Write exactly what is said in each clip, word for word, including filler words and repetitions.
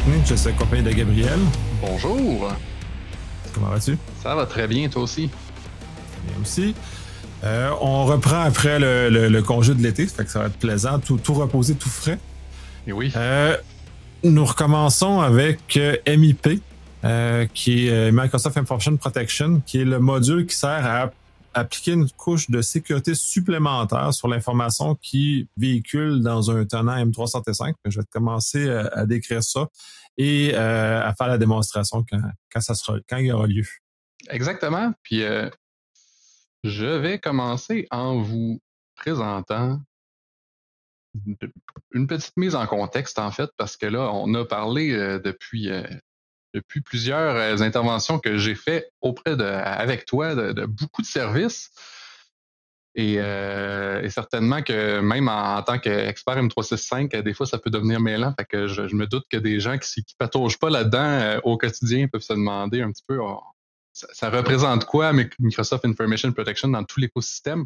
technique. Je suis accompagné de Gabriel. Bonjour. Comment vas-tu? Ça va très bien, toi aussi. Bien aussi. Euh, on reprend après le, le, le congé de l'été, ça fait que ça va être plaisant, tout, tout reposé, tout frais. Et oui. Euh, nous recommençons avec euh, M I P, euh, qui est Microsoft Information Protection, qui est le module qui sert à appliquer une couche de sécurité supplémentaire sur l'information qui véhicule dans un tenant M trois cent soixante-cinq. Je vais commencer à, à décrire ça et euh, à faire la démonstration quand, quand, ça sera, quand il y aura lieu. Exactement. Puis euh, je vais commencer en vous présentant une petite mise en contexte, en fait, parce que là, on a parlé euh, depuis, euh, depuis plusieurs euh, interventions que j'ai fait auprès de, avec toi, de, de beaucoup de services. Et, euh, et certainement que même en, en tant qu'expert M trois cent soixante-cinq, des fois, ça peut devenir mêlant. Fait que je, je me doute que des gens qui ne pataugent pas là-dedans euh, au quotidien peuvent se demander un petit peu oh, ça, ça représente quoi Microsoft Information Protection dans tout l'écosystème.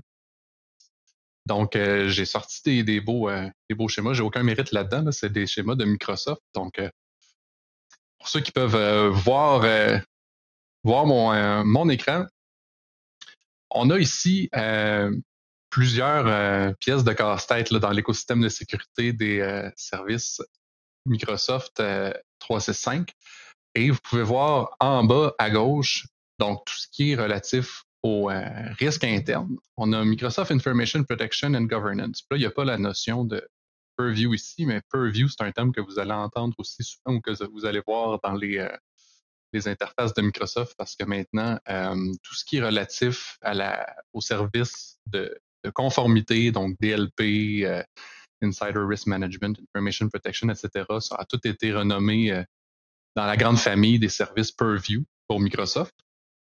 Donc, euh, j'ai sorti des, des, beaux, euh, des beaux schémas. J'ai aucun mérite là-dedans. Là. C'est des schémas de Microsoft. Donc, euh, pour ceux qui peuvent euh, voir, euh, voir mon, euh, mon écran, on a ici euh, plusieurs euh, pièces de casse-tête là, dans l'écosystème de sécurité des euh, services Microsoft euh, trois cent soixante-cinq. Et vous pouvez voir en bas à gauche, donc tout ce qui est relatif au euh, risque interne. On a Microsoft Information Protection and Governance. Là, il n'y a pas la notion de purview ici, mais purview, c'est un terme que vous allez entendre aussi souvent ou que vous allez voir dans les, euh, les interfaces de Microsoft parce que maintenant, euh, tout ce qui est relatif à la, au service de, de conformité, donc D L P, euh, Insider Risk Management, Information Protection, et cetera, ça a tout été renommé euh, dans la grande famille des services Purview pour Microsoft.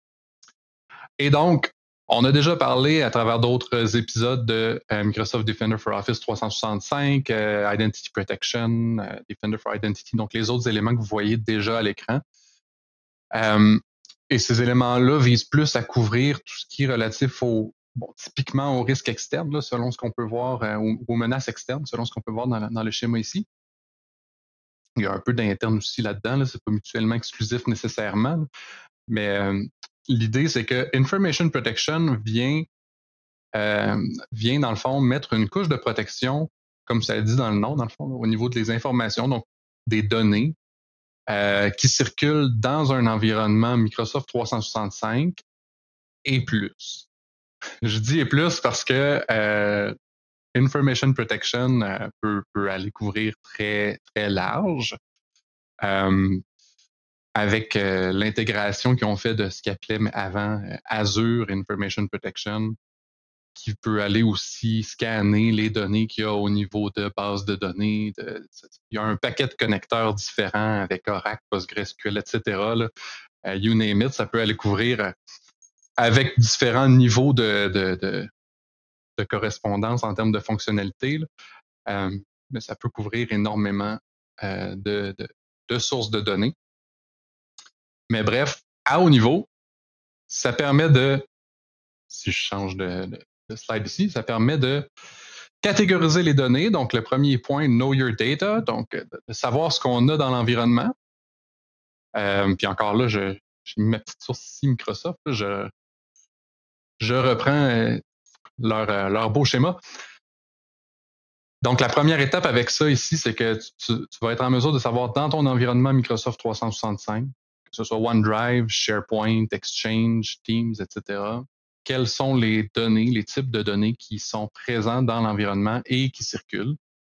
Et donc, on a déjà parlé à travers d'autres épisodes de euh, Microsoft Defender for Office trois cent soixante-cinq, euh, Identity Protection, euh, Defender for Identity, donc les autres éléments que vous voyez déjà à l'écran. Euh, et ces éléments-là visent plus à couvrir tout ce qui est relatif au, bon, typiquement au risque externe, là, selon ce qu'on peut voir, euh, aux, aux menaces externes, selon ce qu'on peut voir dans, la, dans le schéma ici. Il y a un peu d'interne aussi là-dedans, là, c'est pas mutuellement exclusif nécessairement, là. Mais euh, l'idée, c'est que Information Protection vient, euh, vient, dans le fond, mettre une couche de protection, comme ça dit dans le nom, dans le fond, là, au niveau des informations, donc des données, Euh, qui circulent dans un environnement Microsoft trois cent soixante-cinq et plus. Je dis et plus parce que euh, Information Protection euh, peut, peut aller couvrir très, très large euh, avec euh, l'intégration qu'ils ont fait de ce qu'ils appelaient avant euh, Azure Information Protection, qui peut aller aussi scanner les données qu'il y a au niveau de base de données. De, il y a un paquet de connecteurs différents avec Oracle, PostgreSQL, et cetera. Là. Uh, you name it, ça peut aller couvrir euh, avec différents niveaux de, de, de, de correspondance en termes de fonctionnalité. Là. Euh, mais ça peut couvrir énormément euh, de, de, de sources de données. Mais bref, à haut niveau, ça permet de, si je change de, de, de slide ici, ça permet de catégoriser les données. Donc, le premier point, Know Your Data, donc de savoir ce qu'on a dans l'environnement. Euh, puis encore là, je, j'ai mis ma petite source ici, Microsoft. Là, je, je reprends euh, leur, euh, leur beau schéma. Donc, la première étape avec ça ici, c'est que tu, tu, tu vas être en mesure de savoir dans ton environnement Microsoft trois cent soixante-cinq, que ce soit OneDrive, SharePoint, Exchange, Teams, et cetera, quelles sont les données, les types de données qui sont présents dans l'environnement et qui circulent.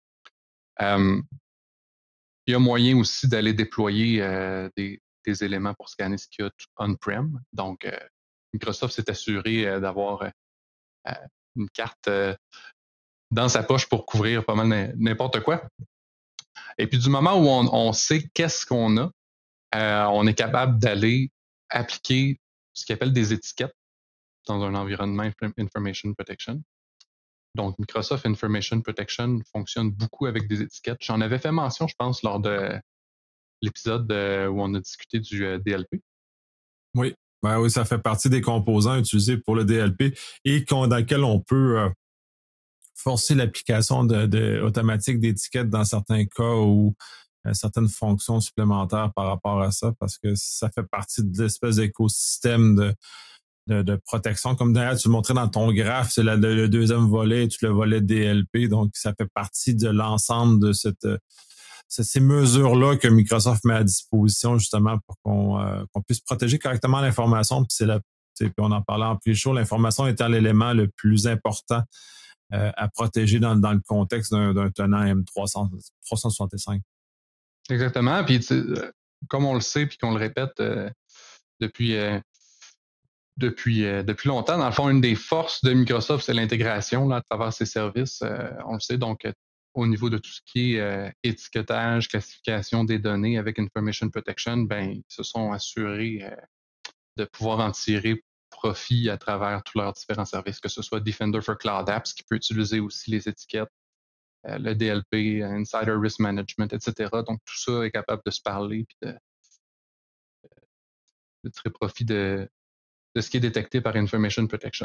Euh, il y a moyen aussi d'aller déployer euh, des, des éléments pour scanner ce qu'il y a on-prem. Donc, euh, Microsoft s'est assuré euh, d'avoir euh, une carte euh, dans sa poche pour couvrir pas mal n'importe quoi. Et puis, du moment où on, on sait qu'est-ce qu'on a, euh, on est capable d'aller appliquer ce qu'ils appellent des étiquettes dans un environnement Information Protection. Donc, Microsoft Information Protection fonctionne beaucoup avec des étiquettes. J'en avais fait mention, je pense, lors de l'épisode où on a discuté du D L P. Oui, ben oui, ça fait partie des composants utilisés pour le D L P et dans lesquels on peut euh, forcer l'application de, de, automatique d'étiquettes dans certains cas où euh, certaines fonctions supplémentaires par rapport à ça, parce que ça fait partie de l'espèce d'écosystème de, de, de protection. Comme d'ailleurs, tu le montrais dans ton graphe, c'est la, le, le deuxième volet, tu le volet D L P, donc ça fait partie de l'ensemble de cette ces mesures-là que Microsoft met à disposition justement pour qu'on euh, qu'on puisse protéger correctement l'information. Puis c'est la, puis on en parlait en pre-show, l'information étant l'élément le plus important euh, à protéger dans, dans le contexte d'un, d'un tenant M trois cent, trois cent soixante-cinq. Exactement. Puis comme on le sait puis qu'on le répète euh, depuis euh, depuis euh, depuis longtemps, dans le fond, une des forces de Microsoft, c'est l'intégration là, à travers ses services. Euh, on le sait, donc au niveau de tout ce qui est euh, étiquetage, classification des données avec Information Protection, ben, ils se sont assurés euh, de pouvoir en tirer profit à travers tous leurs différents services, que ce soit Defender for Cloud Apps, qui peut utiliser aussi les étiquettes, euh, le D L P, Insider Risk Management, et cetera. Donc, tout ça est capable de se parler et de, de tirer profit de, de ce qui est détecté par Information Protection.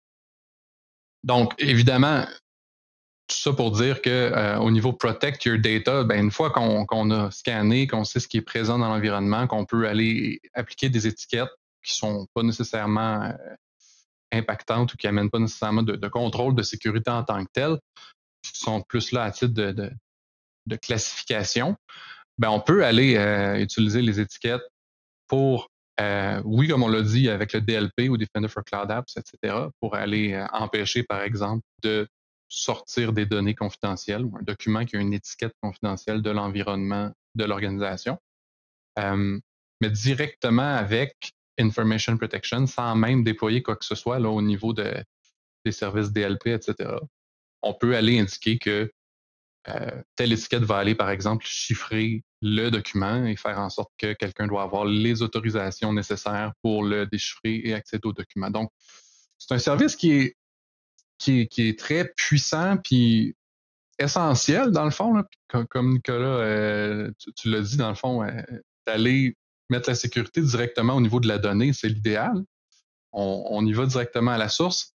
Donc, évidemment, tout ça pour dire que euh, au niveau Protect Your Data, ben, une fois qu'on, qu'on a scanné, qu'on sait ce qui est présent dans l'environnement, qu'on peut aller appliquer des étiquettes qui sont pas nécessairement euh, impactantes ou qui amènent pas nécessairement de, de contrôle de sécurité en tant que tel, qui sont plus là à titre de, de, de classification, ben, on peut aller euh, utiliser les étiquettes pour, euh, oui, comme on l'a dit, avec le D L P ou Defender for Cloud Apps, et cetera, pour aller euh, empêcher, par exemple, de sortir des données confidentielles ou un document qui a une étiquette confidentielle de l'environnement de l'organisation. Euh, mais directement avec Information Protection, sans même déployer quoi que ce soit là, au niveau de, des services D L P, et cetera. On peut aller indiquer que euh, telle étiquette va aller, par exemple, chiffrer le document et faire en sorte que quelqu'un doit avoir les autorisations nécessaires pour le déchiffrer et accéder au document. Donc, c'est un service qui est Qui est, qui est très puissant puis essentiel dans le fond. Là. Comme, comme Nicolas, euh, tu, tu l'as dit dans le fond, euh, d'aller mettre la sécurité directement au niveau de la donnée, c'est l'idéal. On, on y va directement à la source.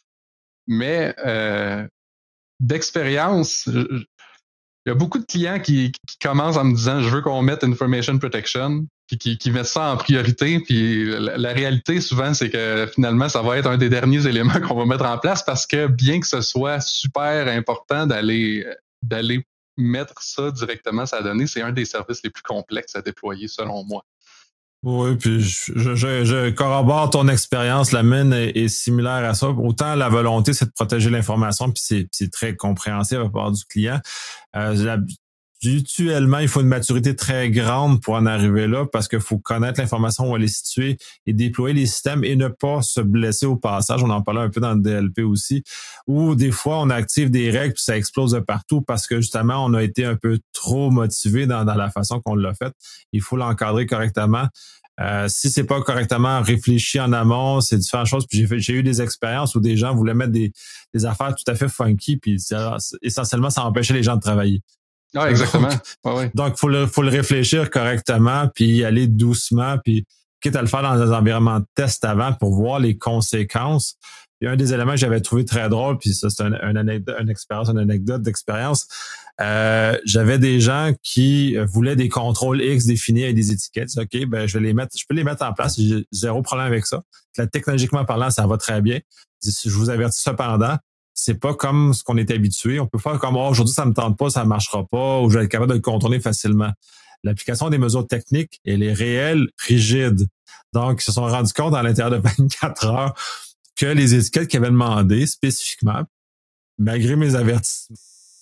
Mais euh, d'expérience, il y a beaucoup de clients qui, qui commencent en me disant je veux qu'on mette Information Protection, puis qui, qui mettent ça en priorité. Puis la, la réalité, souvent, c'est que finalement, ça va être un des derniers éléments qu'on va mettre en place parce que bien que ce soit super important d'aller d'aller mettre ça directement sur la donnée, c'est un des services les plus complexes à déployer, selon moi. Oui, puis je, je, je corrobore ton expérience. La mienne est, est similaire à ça. Autant la volonté, c'est de protéger l'information, puis c'est, c'est très compréhensible à part du client. Euh, la, Mutuellement, il faut une maturité très grande pour en arriver là parce qu'il faut connaître l'information où elle est située et déployer les systèmes et ne pas se blesser au passage. On en parlait un peu dans le D L P aussi, où des fois, on active des règles puis ça explose de partout parce que justement, on a été un peu trop motivé dans, dans la façon qu'on l'a fait. Il faut l'encadrer correctement. Euh, si c'est pas correctement réfléchi en amont, c'est différentes choses. Puis j'ai fait, j'ai eu des expériences où des gens voulaient mettre des, des affaires tout à fait funky, puis ça, essentiellement, ça empêchait les gens de travailler. Ah, exactement. Donc, ouais, ouais. donc faut le, faut le réfléchir correctement, puis y aller doucement, puis quitte à le faire dans des environnements de test avant pour voir les conséquences. Il y a un des éléments que j'avais trouvé très drôle, puis ça, c'est un, un anecdote, une expérience, une anecdote d'expérience. Euh, j'avais des gens qui voulaient des contrôles X définis avec des étiquettes. OK, ben, je vais les mettre, je peux les mettre en place. J'ai zéro problème avec ça. Là, technologiquement parlant, ça va très bien. Je vous avertis cependant, c'est pas comme ce qu'on est habitué. On peut faire comme oh, aujourd'hui, ça me tente pas, ça marchera pas, ou je vais être capable de le contourner facilement. L'application des mesures techniques, elle est réelle, rigide. Donc, ils se sont rendus compte à l'intérieur de vingt-quatre heures que les étiquettes qu'ils avaient demandées spécifiquement, malgré mes avertissements,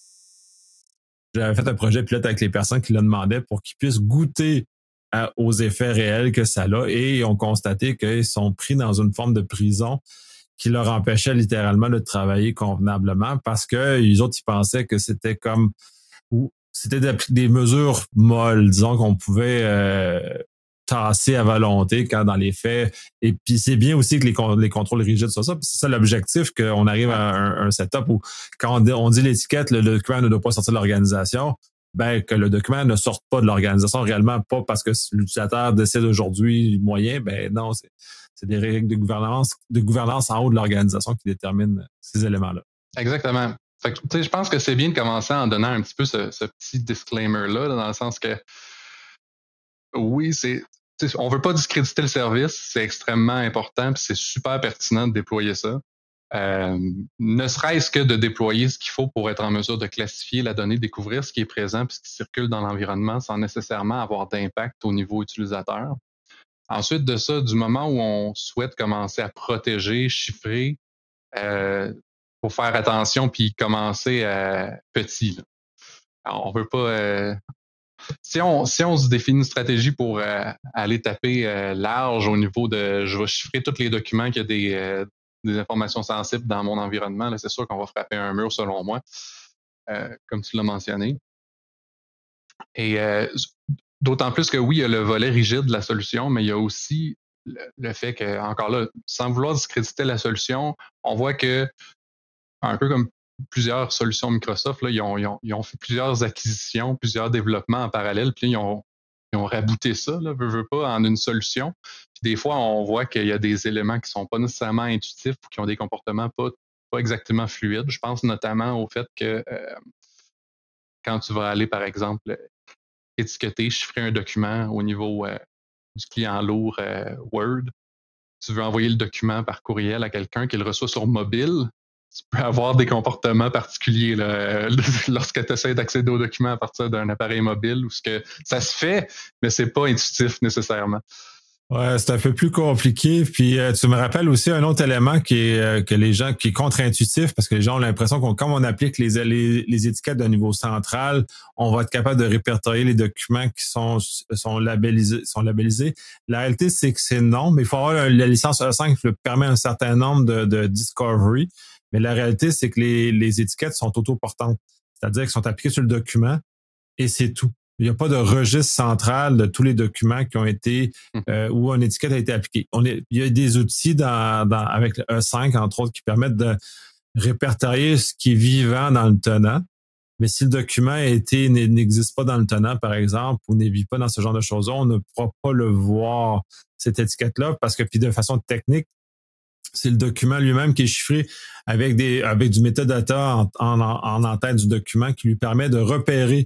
j'avais fait un projet pilote avec les personnes qui le demandaient pour qu'ils puissent goûter à, aux effets réels que ça a et ils ont constaté qu'ils sont pris dans une forme de prison qui leur empêchait littéralement de travailler convenablement parce que les autres, ils pensaient que c'était comme ou c'était des, des mesures molles, disons qu'on pouvait euh, tasser à volonté quand dans les faits. Et puis c'est bien aussi que les, les contrôles rigides soient ça. C'est ça l'objectif, qu'on arrive à un, un setup où quand on dit, on dit l'étiquette, le document ne doit pas sortir de l'organisation, ben que le document ne sorte pas de l'organisation réellement, pas parce que l'utilisateur décide aujourd'hui moyen, ben non, c'est C'est des règles de gouvernance, de gouvernance en haut de l'organisation qui déterminent ces éléments-là. Exactement. Fait que, tu sais, je pense que c'est bien de commencer en donnant un petit peu ce, ce petit disclaimer-là, là, dans le sens que oui, c'est. On veut pas discréditer le service, c'est extrêmement important, puis c'est super pertinent de déployer ça. Euh, ne serait-ce que de déployer ce qu'il faut pour être en mesure de classifier la donnée, découvrir ce qui est présent puis ce qui circule dans l'environnement sans nécessairement avoir d'impact au niveau utilisateur. Ensuite de ça, du moment où on souhaite commencer à protéger, chiffrer, euh, faut faire attention puis commencer à petit. Là. Alors, on veut pas. Euh, si on si on se définit une stratégie pour euh, aller taper euh, large au niveau de, je vais chiffrer tous les documents qu'il y a des euh, des informations sensibles dans mon environnement, là, c'est sûr qu'on va frapper un mur selon moi, euh, comme tu l'as mentionné. Et euh, d'autant plus que oui, il y a le volet rigide de la solution, mais il y a aussi le, le fait que, encore là, sans vouloir discréditer la solution, on voit que, un peu comme plusieurs solutions Microsoft, là, ils, ont, ils, ont, ils ont fait plusieurs acquisitions, plusieurs développements en parallèle, puis là, ils ont, ils ont rabouté ça, là, veut, veut pas, en une solution. Puis des fois, on voit qu'il y a des éléments qui sont pas nécessairement intuitifs ou qui ont des comportements pas, pas exactement fluides. Je pense notamment au fait que euh, quand tu vas aller, par exemple, étiqueter, chiffrer un document au niveau euh, du client lourd euh, Word, tu veux envoyer le document par courriel à quelqu'un qui le reçoit sur mobile, tu peux avoir des comportements particuliers là, lorsque tu essaies d'accéder au document à partir d'un appareil mobile ou ce que ça se fait, mais c'est pas intuitif nécessairement. Ouais, c'est un peu plus compliqué. Puis euh, tu me rappelles aussi un autre élément qui est euh, que les gens qui est contre-intuitif parce que les gens ont l'impression qu'on comme on applique les, les, les étiquettes d'un niveau central, on va être capable de répertorier les documents qui sont sont labellisés sont labellisés. La réalité c'est que c'est non, mais il faut avoir la licence E cinq qui permet un certain nombre de, de discovery. Mais la réalité c'est que les, les étiquettes sont autoportantes, c'est-à-dire qu'elles sont appliquées sur le document et c'est tout. Il n'y a pas de registre central de tous les documents qui ont été euh, où une étiquette a été appliquée. On est, il y a des outils dans, dans, avec le E cinq, entre autres, qui permettent de répertorier ce qui est vivant dans le tenant. Mais si le document a été, n'existe pas dans le tenant, par exemple, ou n'est pas dans ce genre de choses-là, on ne pourra pas le voir, cette étiquette-là, parce que puis de façon technique, c'est le document lui-même qui est chiffré avec des avec du metadata en, en, en en-tête du document qui lui permet de repérer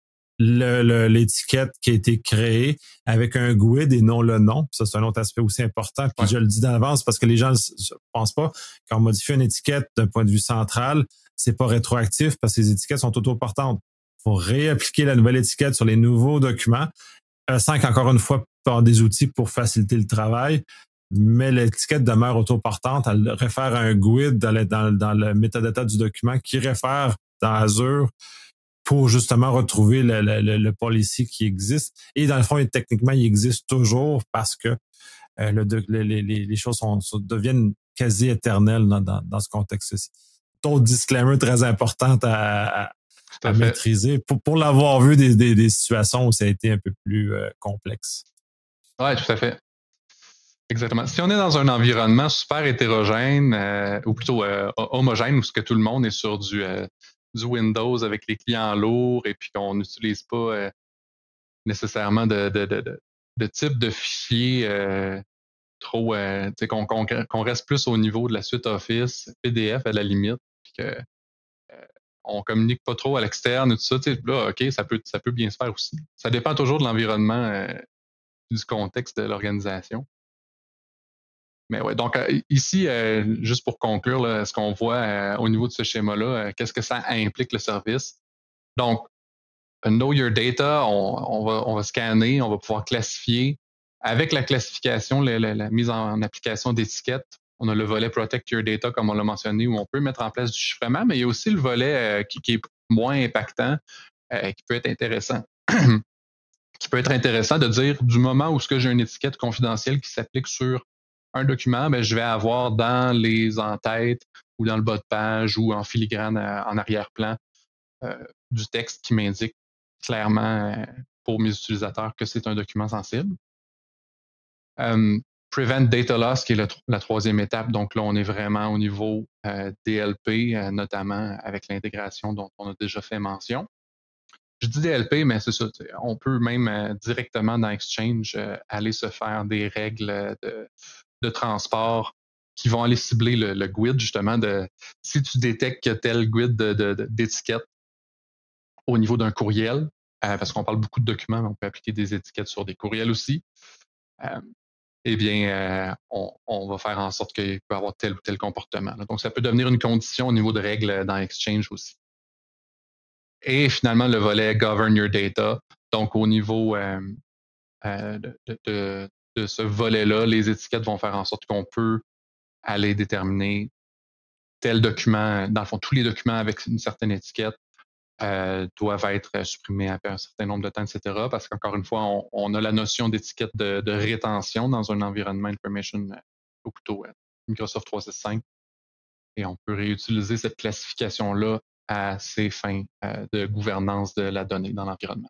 Le, le, l'étiquette qui a été créée avec un G U I D et non le nom. Ça, c'est un autre aspect aussi important. Puis ouais. Je le dis d'avance parce que les gens ne pensent pas quand on modifie une étiquette d'un point de vue central, c'est pas rétroactif parce que les étiquettes sont autoportantes. Il faut réappliquer la nouvelle étiquette sur les nouveaux documents. E cinq, encore une fois, par des outils pour faciliter le travail, mais l'étiquette demeure autoportante. Elle réfère à un G U I D dans le, dans, dans le metadata du document qui réfère dans Azure pour justement retrouver le, le, le policy qui existe. Et dans le fond, techniquement, il existe toujours parce que euh, le, le, les, les choses sont, sont, deviennent quasi éternelles dans, dans, dans ce contexte-ci. D'autres disclaimers très importants à, à, à maîtriser pour, pour l'avoir vu des, des, des situations où ça a été un peu plus euh, complexe. Oui, tout à fait. Exactement. Si on est dans un environnement super hétérogène, euh, ou plutôt euh, homogène, où ce que tout le monde est sur du... Euh, du Windows avec les clients lourds et puis qu'on n'utilise pas euh, nécessairement de, de, de, de, de type de fichier euh, trop, euh, qu'on, qu'on, qu'on reste plus au niveau de la suite Office, P D F à la limite, puis que euh, on communique pas trop à l'externe et tout ça, là, OK, ça peut, ça peut bien se faire aussi. Ça dépend toujours de l'environnement, euh, du contexte de l'organisation. Mais ouais, donc euh, ici, euh, juste pour conclure, là, ce qu'on voit euh, au niveau de ce schéma-là, euh, qu'est-ce que ça implique le service? Donc, Know Your Data, on, on, va, on va scanner, on va pouvoir classifier. Avec la classification, la, la, la mise en application d'étiquettes, on a le volet Protect Your Data, comme on l'a mentionné, où on peut mettre en place du chiffrement, mais il y a aussi le volet euh, qui, qui est moins impactant, euh, qui peut être intéressant. qui peut être intéressant de dire, du moment où ce que j'ai une étiquette confidentielle qui s'applique sur un document, ben, je vais avoir dans les en-têtes ou dans le bas de page ou en filigrane euh, en arrière-plan euh, du texte qui m'indique clairement euh, pour mes utilisateurs que c'est un document sensible. Um, Prevent Data Loss, qui est le, la troisième étape. Donc là, on est vraiment au niveau euh, D L P, euh, notamment avec l'intégration dont on a déjà fait mention. Je dis D L P, mais c'est ça. On peut même euh, directement dans Exchange euh, aller se faire des règles de, de transport qui vont aller cibler le, le G U I D, justement, de si tu détectes que tel G U I D de, de, de, d'étiquette au niveau d'un courriel, euh, parce qu'on parle beaucoup de documents, mais on peut appliquer des étiquettes sur des courriels aussi, euh, eh bien, euh, on, on va faire en sorte qu'il peut avoir tel ou tel comportement. Là. Donc, ça peut devenir une condition au niveau de règles dans Exchange aussi. Et finalement, le volet Govern Your Data. Donc, au niveau euh, euh, de, de, de ce volet-là, les étiquettes vont faire en sorte qu'on peut aller déterminer tel document, dans le fond, tous les documents avec une certaine étiquette euh, doivent être supprimés après un certain nombre de temps, et cetera. Parce qu'encore une fois, on, on a la notion d'étiquette de, de rétention dans un environnement information, euh, ou plutôt euh, Microsoft trois cent soixante-cinq, et on peut réutiliser cette classification-là à ces fins euh, de gouvernance de la donnée dans l'environnement.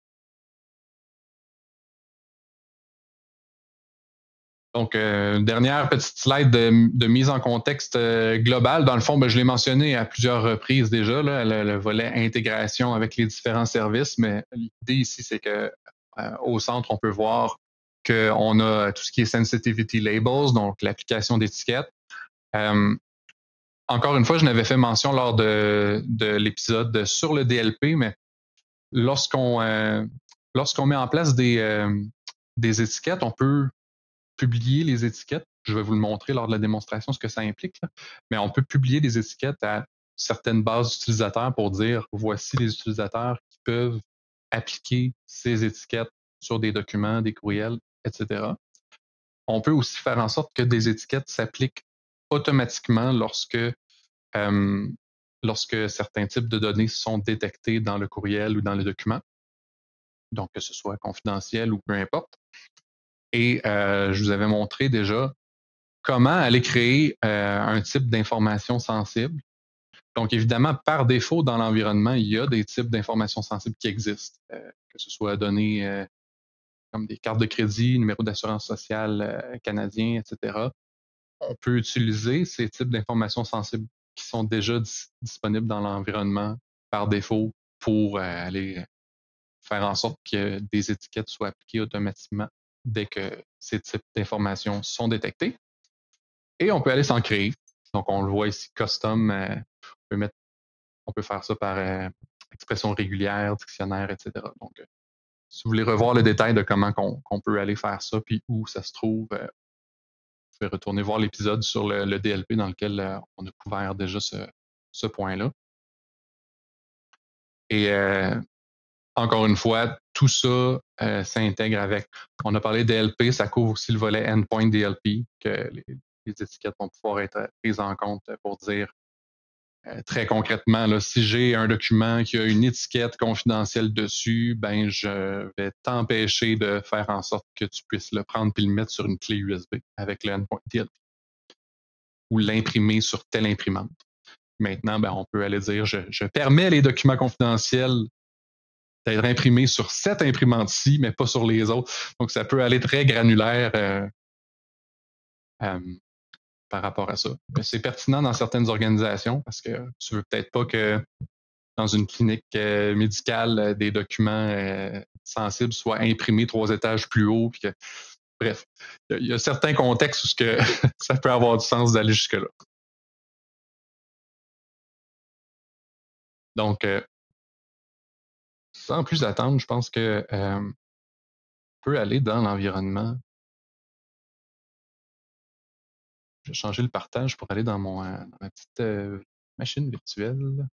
Donc, euh, dernière petite slide de, de mise en contexte euh, global. Dans le fond, ben, je l'ai mentionné à plusieurs reprises déjà, là, le, le volet intégration avec les différents services, mais l'idée ici, c'est que euh, au centre, on peut voir qu'on a tout ce qui est Sensitivity Labels, donc l'application d'étiquettes. Euh, encore une fois, je n'avais fait mention lors de, de l'épisode sur le D L P, mais lorsqu'on euh, lorsqu'on met en place des, euh, des étiquettes, on peut publier les étiquettes. Je vais vous le montrer lors de la démonstration, ce que ça implique. Là. Mais on peut publier des étiquettes à certaines bases d'utilisateurs pour dire voici les utilisateurs qui peuvent appliquer ces étiquettes sur des documents, des courriels, et cetera. On peut aussi faire en sorte que des étiquettes s'appliquent automatiquement lorsque, euh, lorsque certains types de données sont détectés dans le courriel ou dans le document. Donc, que ce soit confidentiel ou peu importe. Et euh, je vous avais montré déjà comment aller créer euh, un type d'information sensible. Donc, évidemment, par défaut, dans l'environnement, il y a des types d'informations sensibles qui existent, euh, que ce soit données euh, comme des cartes de crédit, numéro d'assurance sociale euh, canadien, et cetera. On peut utiliser ces types d'informations sensibles qui sont déjà dis- disponibles dans l'environnement par défaut pour euh, aller faire en sorte que des étiquettes soient appliquées automatiquement dès que ces types d'informations sont détectés. Et on peut aller s'en créer. Donc, on le voit ici, custom. Euh, on, peut mettre, on peut faire ça par euh, expression régulière, dictionnaire, et cetera. Donc, euh, si vous voulez revoir le détail de comment qu'on, qu'on peut aller faire ça, puis où ça se trouve, euh, vous pouvez retourner voir l'épisode sur le, le D L P dans lequel euh, on a couvert déjà ce, ce point-là. Et euh, encore une fois, tout ça euh, s'intègre avec. On a parlé D L P, ça couvre aussi le volet Endpoint D L P, que les, les étiquettes vont pouvoir être prises en compte pour dire euh, très concrètement, là, si j'ai un document qui a une étiquette confidentielle dessus, ben je vais t'empêcher de faire en sorte que tu puisses le prendre puis le mettre sur une clé U S B avec le Endpoint D L P ou l'imprimer sur telle imprimante. Maintenant, ben, on peut aller dire je, je permets les documents confidentiels d'être imprimé sur cette imprimante-ci, mais pas sur les autres. Donc, ça peut aller très granulaire euh, euh, par rapport à ça. Mais c'est pertinent dans certaines organisations parce que tu veux peut-être pas que dans une clinique euh, médicale, euh, des documents euh, sensibles soient imprimés trois étages plus haut. Puis que, bref, il y, y, a certains contextes où ce que ça peut avoir du sens d'aller jusque-là. Donc, euh, sans plus attendre, je pense que euh, on peut aller dans l'environnement. Je vais changer le partage pour aller dans, mon, euh, dans ma petite euh, machine virtuelle.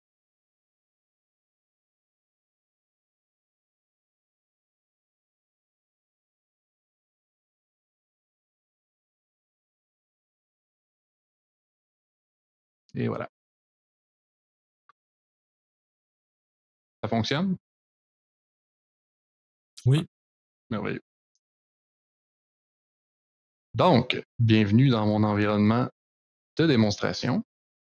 Et voilà. Ça fonctionne? Oui. Merveilleux. Donc, bienvenue dans mon environnement de démonstration.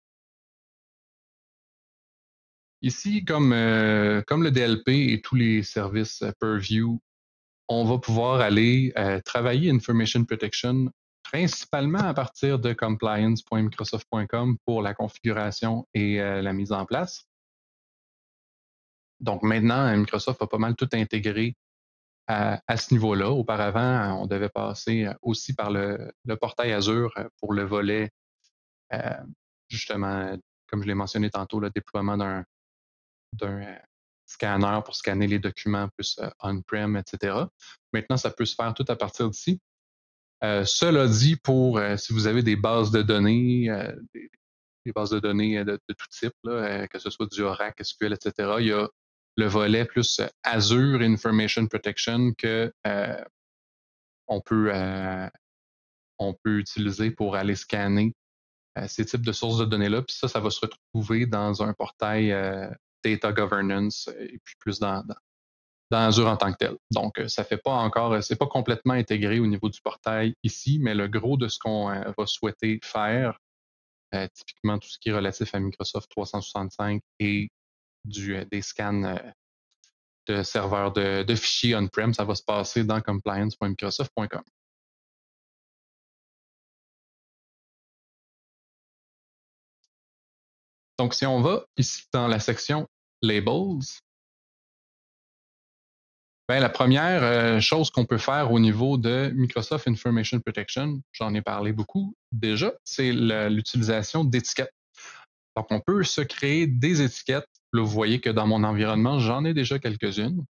Ici, comme, euh, comme le D L P et tous les services euh, Purview, on va pouvoir aller euh, travailler Information Protection principalement à partir de compliance point microsoft point com pour la configuration et euh, la mise en place. Donc maintenant, Microsoft a pas mal tout intégré à, à ce niveau-là. Auparavant, on devait passer aussi par le, le portail Azure pour le volet, euh, justement, comme je l'ai mentionné tantôt, le déploiement d'un, d'un scanner pour scanner les documents plus on-prem, et cetera. Maintenant, ça peut se faire tout à partir d'ici. Euh, cela dit, pour euh, si vous avez des bases de données, euh, des, des bases de données de, de tout type, là, euh, que ce soit du Oracle, S Q L, et cetera, il y a le volet plus Azure Information Protection que euh, on peut euh, on peut utiliser pour aller scanner euh, ces types de sources de données-là. Puis ça, ça va se retrouver dans un portail euh, Data Governance et puis plus dans, dans, dans Azure en tant que tel. Donc, ça fait pas encore, c'est pas complètement intégré au niveau du portail ici, mais le gros de ce qu'on euh, va souhaiter faire, euh, typiquement tout ce qui est relatif à Microsoft trois cent soixante-cinq et du, euh, des scans euh, de serveurs de, de fichiers on-prem, ça va se passer dans compliance point microsoft point com. Donc, si on va ici dans la section Labels, ben, la première euh, chose qu'on peut faire au niveau de Microsoft Information Protection, j'en ai parlé beaucoup déjà, c'est l'utilisation d'étiquettes. Donc, on peut se créer des étiquettes. Là, vous voyez que dans mon environnement, j'en ai déjà quelques-unes.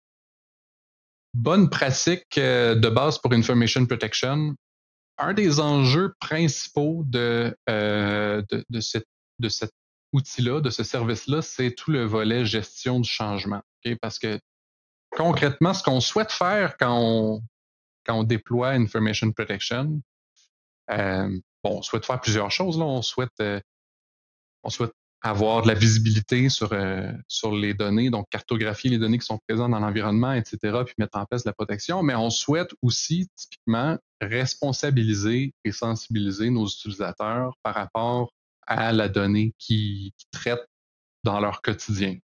Bonne pratique euh, de base pour Information Protection. Un des enjeux principaux de, euh, de, de, cette, de cet outil-là, de ce service-là, c'est tout le volet gestion du changement. Okay? Parce que concrètement, ce qu'on souhaite faire quand on, quand on déploie Information Protection, euh, bon, on souhaite faire plusieurs choses. Là. On souhaite, euh, on souhaite avoir de la visibilité sur, euh, sur les données, donc cartographier les données qui sont présentes dans l'environnement, et cetera, puis mettre en place la protection. Mais on souhaite aussi, typiquement, responsabiliser et sensibiliser nos utilisateurs par rapport à la donnée qu'ils qui traitent dans leur quotidien.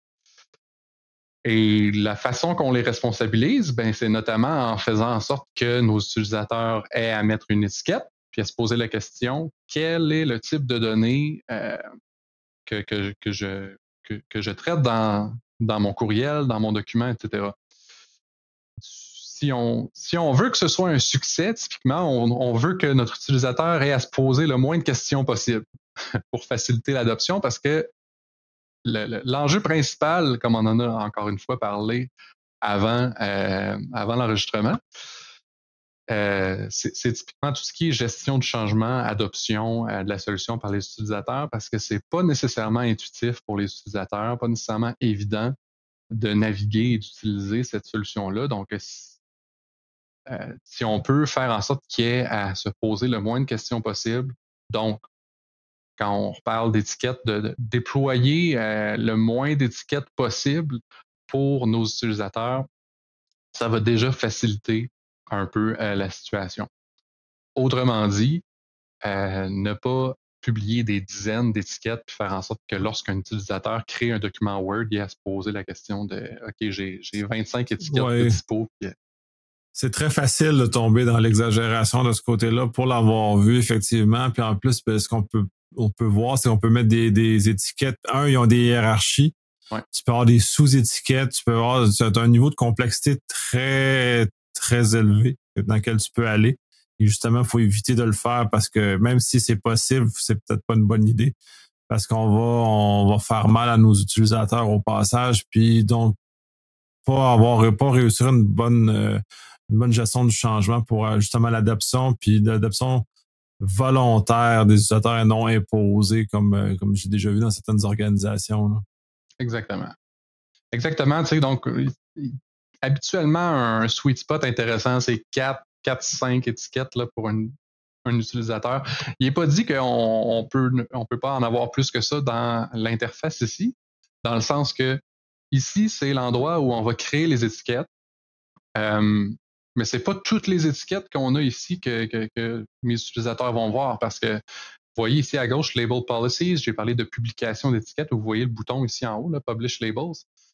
Et la façon qu'on les responsabilise, ben, c'est notamment en faisant en sorte que nos utilisateurs aient à mettre une étiquette, puis à se poser la question, quel est le type de données euh, que, que, que, je, que, que je traite dans, dans mon courriel, dans mon document, et cetera. Si on, si on veut que ce soit un succès, typiquement, on, on veut que notre utilisateur ait à se poser le moins de questions possible pour faciliter l'adoption, parce que l'enjeu principal, comme on en a encore une fois parlé avant, euh, avant l'enregistrement, euh, c'est typiquement tout ce qui est gestion de changement, adoption euh, de la solution par les utilisateurs, parce que c'est pas nécessairement intuitif pour les utilisateurs, pas nécessairement évident de naviguer et d'utiliser cette solution-là. Donc, si, euh, si on peut faire en sorte qu'il y ait à se poser le moins de questions possible, donc quand on parle d'étiquettes, de, de déployer euh, le moins d'étiquettes possible pour nos utilisateurs, ça va déjà faciliter un peu euh, la situation. Autrement dit, euh, ne pas publier des dizaines d'étiquettes puis faire en sorte que lorsqu'un utilisateur crée un document Word, il a à se poser la question de OK, j'ai vingt-cinq étiquettes ouais. de dispo. Puis... C'est très facile de tomber dans l'exagération de ce côté-là pour l'avoir vu, effectivement. Puis en plus, ce qu'on peut, on peut voir, c'est qu'on peut mettre des, des étiquettes. Un, ils ont des hiérarchies. Ouais. Tu peux avoir des sous-étiquettes. Tu peux avoir un niveau de complexité très, très élevé dans lequel tu peux aller. Et justement, il faut éviter de le faire parce que même si c'est possible, c'est peut-être pas une bonne idée parce qu'on va, on va faire mal à nos utilisateurs au passage. Puis donc, pas avoir, pas réussir une bonne, euh, une bonne gestion du changement pour euh, justement l'adoption, puis l'adoption volontaire des utilisateurs et non imposée, comme, euh, comme j'ai déjà vu dans certaines organisations. Là. Exactement. Exactement. Tu sais, donc, habituellement, un sweet spot intéressant, c'est quatre, quatre, cinq étiquettes là, pour une, un utilisateur. Il n'est pas dit qu'on on peut, on peut pas en avoir plus que ça dans l'interface ici, dans le sens que ici, c'est l'endroit où on va créer les étiquettes. Euh, mais c'est pas toutes les étiquettes qu'on a ici que, que, que mes utilisateurs vont voir parce que vous voyez ici à gauche, Label Policies, j'ai parlé de publication d'étiquettes, vous voyez le bouton ici en haut, là, Publish Labels.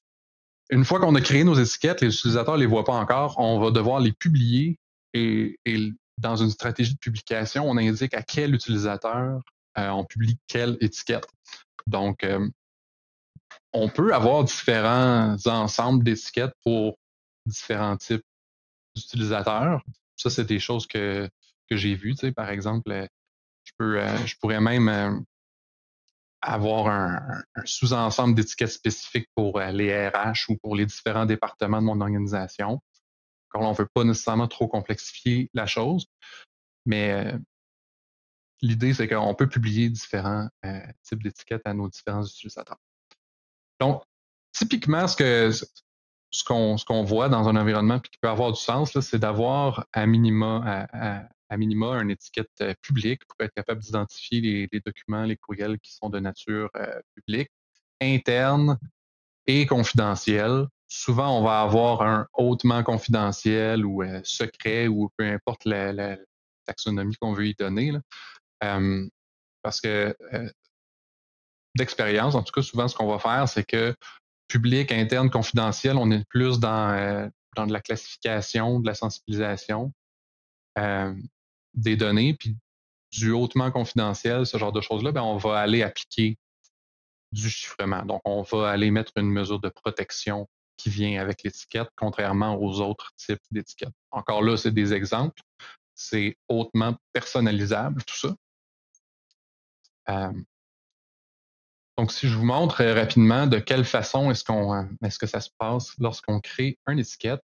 Une fois qu'on a créé nos étiquettes, les utilisateurs ne les voient pas encore, on va devoir les publier et, et dans une stratégie de publication, on indique à quel utilisateur euh, on publie quelle étiquette. Donc, euh, on peut avoir différents ensembles d'étiquettes pour différents types utilisateurs. Ça, c'est des choses que, que j'ai vues. Tu sais, par exemple, euh, je, peux, euh, je pourrais même euh, avoir un, un sous-ensemble d'étiquettes spécifiques pour euh, les R H ou pour les différents départements de mon organisation. Encore là, on ne veut pas nécessairement trop complexifier la chose, mais euh, l'idée, c'est qu'on peut publier différents euh, types d'étiquettes à nos différents utilisateurs. Donc, typiquement, ce que ce qu'on ce qu'on voit dans un environnement qui peut avoir du sens, là, c'est d'avoir à minima, à, à, à minima une étiquette euh, publique pour être capable d'identifier les, les documents, les courriels qui sont de nature euh, publique, interne et confidentielle. Souvent, on va avoir un hautement confidentiel ou euh, secret ou peu importe la, la taxonomie qu'on veut y donner. Là. Euh, parce que euh, d'expérience, en tout cas, souvent, ce qu'on va faire, c'est que public, interne, confidentiel, on est plus dans, euh, dans de la classification, de la sensibilisation euh, des données, puis du hautement confidentiel, ce genre de choses-là, ben, on va aller appliquer du chiffrement. Donc, on va aller mettre une mesure de protection qui vient avec l'étiquette, contrairement aux autres types d'étiquettes. Encore là, c'est des exemples. C'est hautement personnalisable, tout ça. Euh, donc, si je vous montre euh, rapidement de quelle façon est-ce qu'on euh, est-ce que ça se passe lorsqu'on crée une étiquette,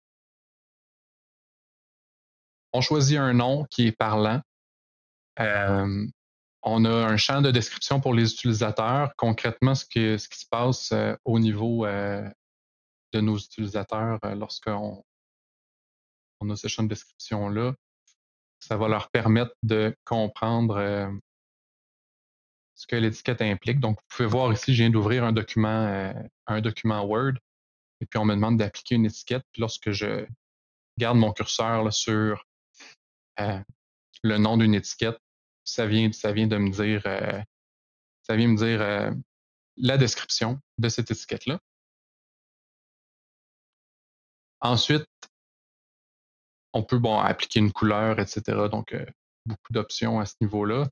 on choisit un nom qui est parlant. Euh, on a un champ de description pour les utilisateurs. Concrètement, ce qui, ce qui se passe euh, au niveau euh, de nos utilisateurs euh, lorsqu'on on a ce champ de description-là, ça va leur permettre de comprendre euh, ce que l'étiquette implique. Donc, vous pouvez voir ici, je viens d'ouvrir un document, euh, un document Word, et puis on me demande d'appliquer une étiquette. Puis lorsque je garde mon curseur là, sur euh, le nom d'une étiquette, ça vient, ça vient de me dire, euh, ça vient me dire euh, la description de cette étiquette-là. Ensuite, on peut bon, appliquer une couleur, et cetera. Donc, euh, beaucoup d'options à ce niveau-là.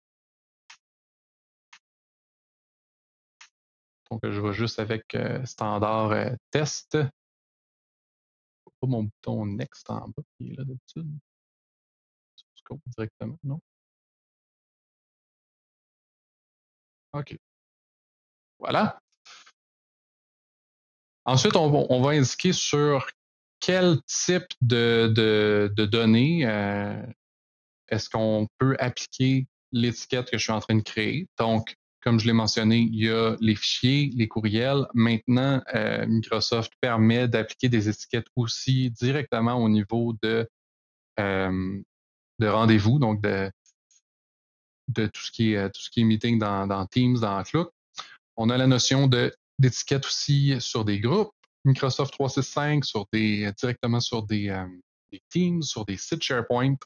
Donc, je vais juste avec euh, standard euh, test. Pas mon bouton Next en bas qui est là d'habitude. Scope directement, non? OK. Voilà. Ensuite, on va, on va indiquer sur quel type de, de, de données euh, est-ce qu'on peut appliquer l'étiquette que je suis en train de créer. Donc, comme je l'ai mentionné, il y a les fichiers, les courriels. Maintenant, euh, Microsoft permet d'appliquer des étiquettes aussi directement au niveau de, euh, de rendez-vous, donc de, de tout ce qui est tout ce qui est meeting dans, dans Teams, dans Outlook. On a la notion de d'étiquette aussi sur des groupes, Microsoft trois cent soixante-cinq, sur des directement sur des, euh, des Teams, sur des sites SharePoint.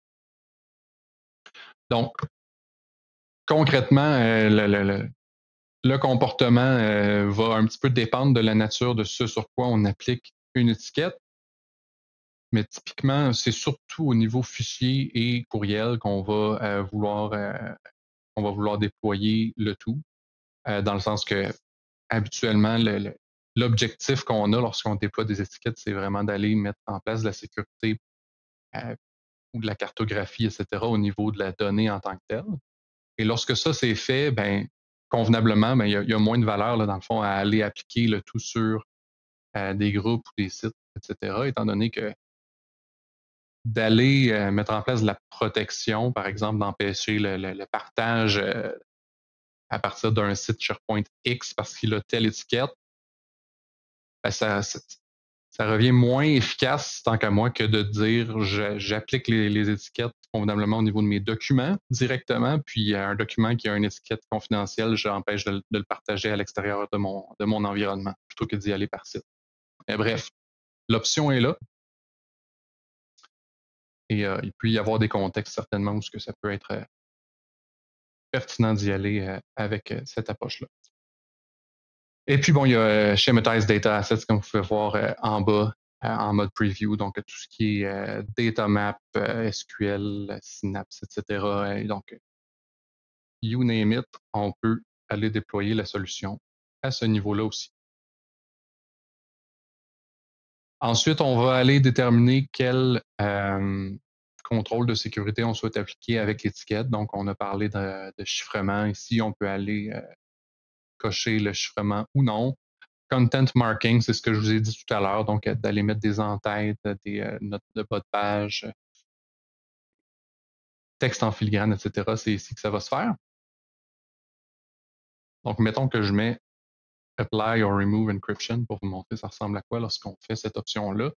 Donc, concrètement, euh, le, le, le, le comportement euh, va un petit peu dépendre de la nature de ce sur quoi on applique une étiquette. Mais typiquement, c'est surtout au niveau fichier et courriel qu'on va euh, vouloir euh, on va vouloir déployer le tout, euh, dans le sens que habituellement, le, le, l'objectif qu'on a lorsqu'on déploie des étiquettes, c'est vraiment d'aller mettre en place de la sécurité euh, ou de la cartographie, et cetera, au niveau de la donnée en tant que telle. Et lorsque ça c'est fait, ben, convenablement, ben, il y, a, il y a moins de valeur, là, dans le fond, à aller appliquer le tout sur euh, des groupes ou des sites, et cetera, étant donné que d'aller euh, mettre en place de la protection, par exemple, d'empêcher le, le, le partage euh, à partir d'un site SharePoint X parce qu'il a telle étiquette, ben, ça, ça, ça revient moins efficace, tant qu'à moi, que de dire je, j'applique les, les étiquettes convenablement au niveau de mes documents directement, puis un document qui a une étiquette confidentielle, j'empêche de, de le partager à l'extérieur de mon, de mon environnement, plutôt que d'y aller par site. Mais bref, l'option est là. Et euh, il peut y avoir des contextes certainement où ce que ça peut être euh, pertinent d'y aller euh, avec euh, cette approche-là. Et puis bon, il y a euh, Schematized Data Assets, comme vous pouvez voir euh, en bas, euh, en mode preview, donc tout ce qui est euh, data map, euh, S Q L, Synapse, et cetera. Et donc, you name it, on peut aller déployer la solution à ce niveau-là aussi. Ensuite, on va aller déterminer quel euh, contrôle de sécurité on souhaite appliquer avec l'étiquette. Donc, on a parlé de, de chiffrement. Ici, on peut aller euh, cocher le chiffrement ou non. Content marking, c'est ce que je vous ai dit tout à l'heure. Donc, d'aller mettre des entêtes, des euh, notes de bas de page, texte en filigrane, et cetera. C'est ici que ça va se faire. Donc, mettons que je mets Apply or Remove Encryption pour vous montrer ça ressemble à quoi lorsqu'on fait cette option-là.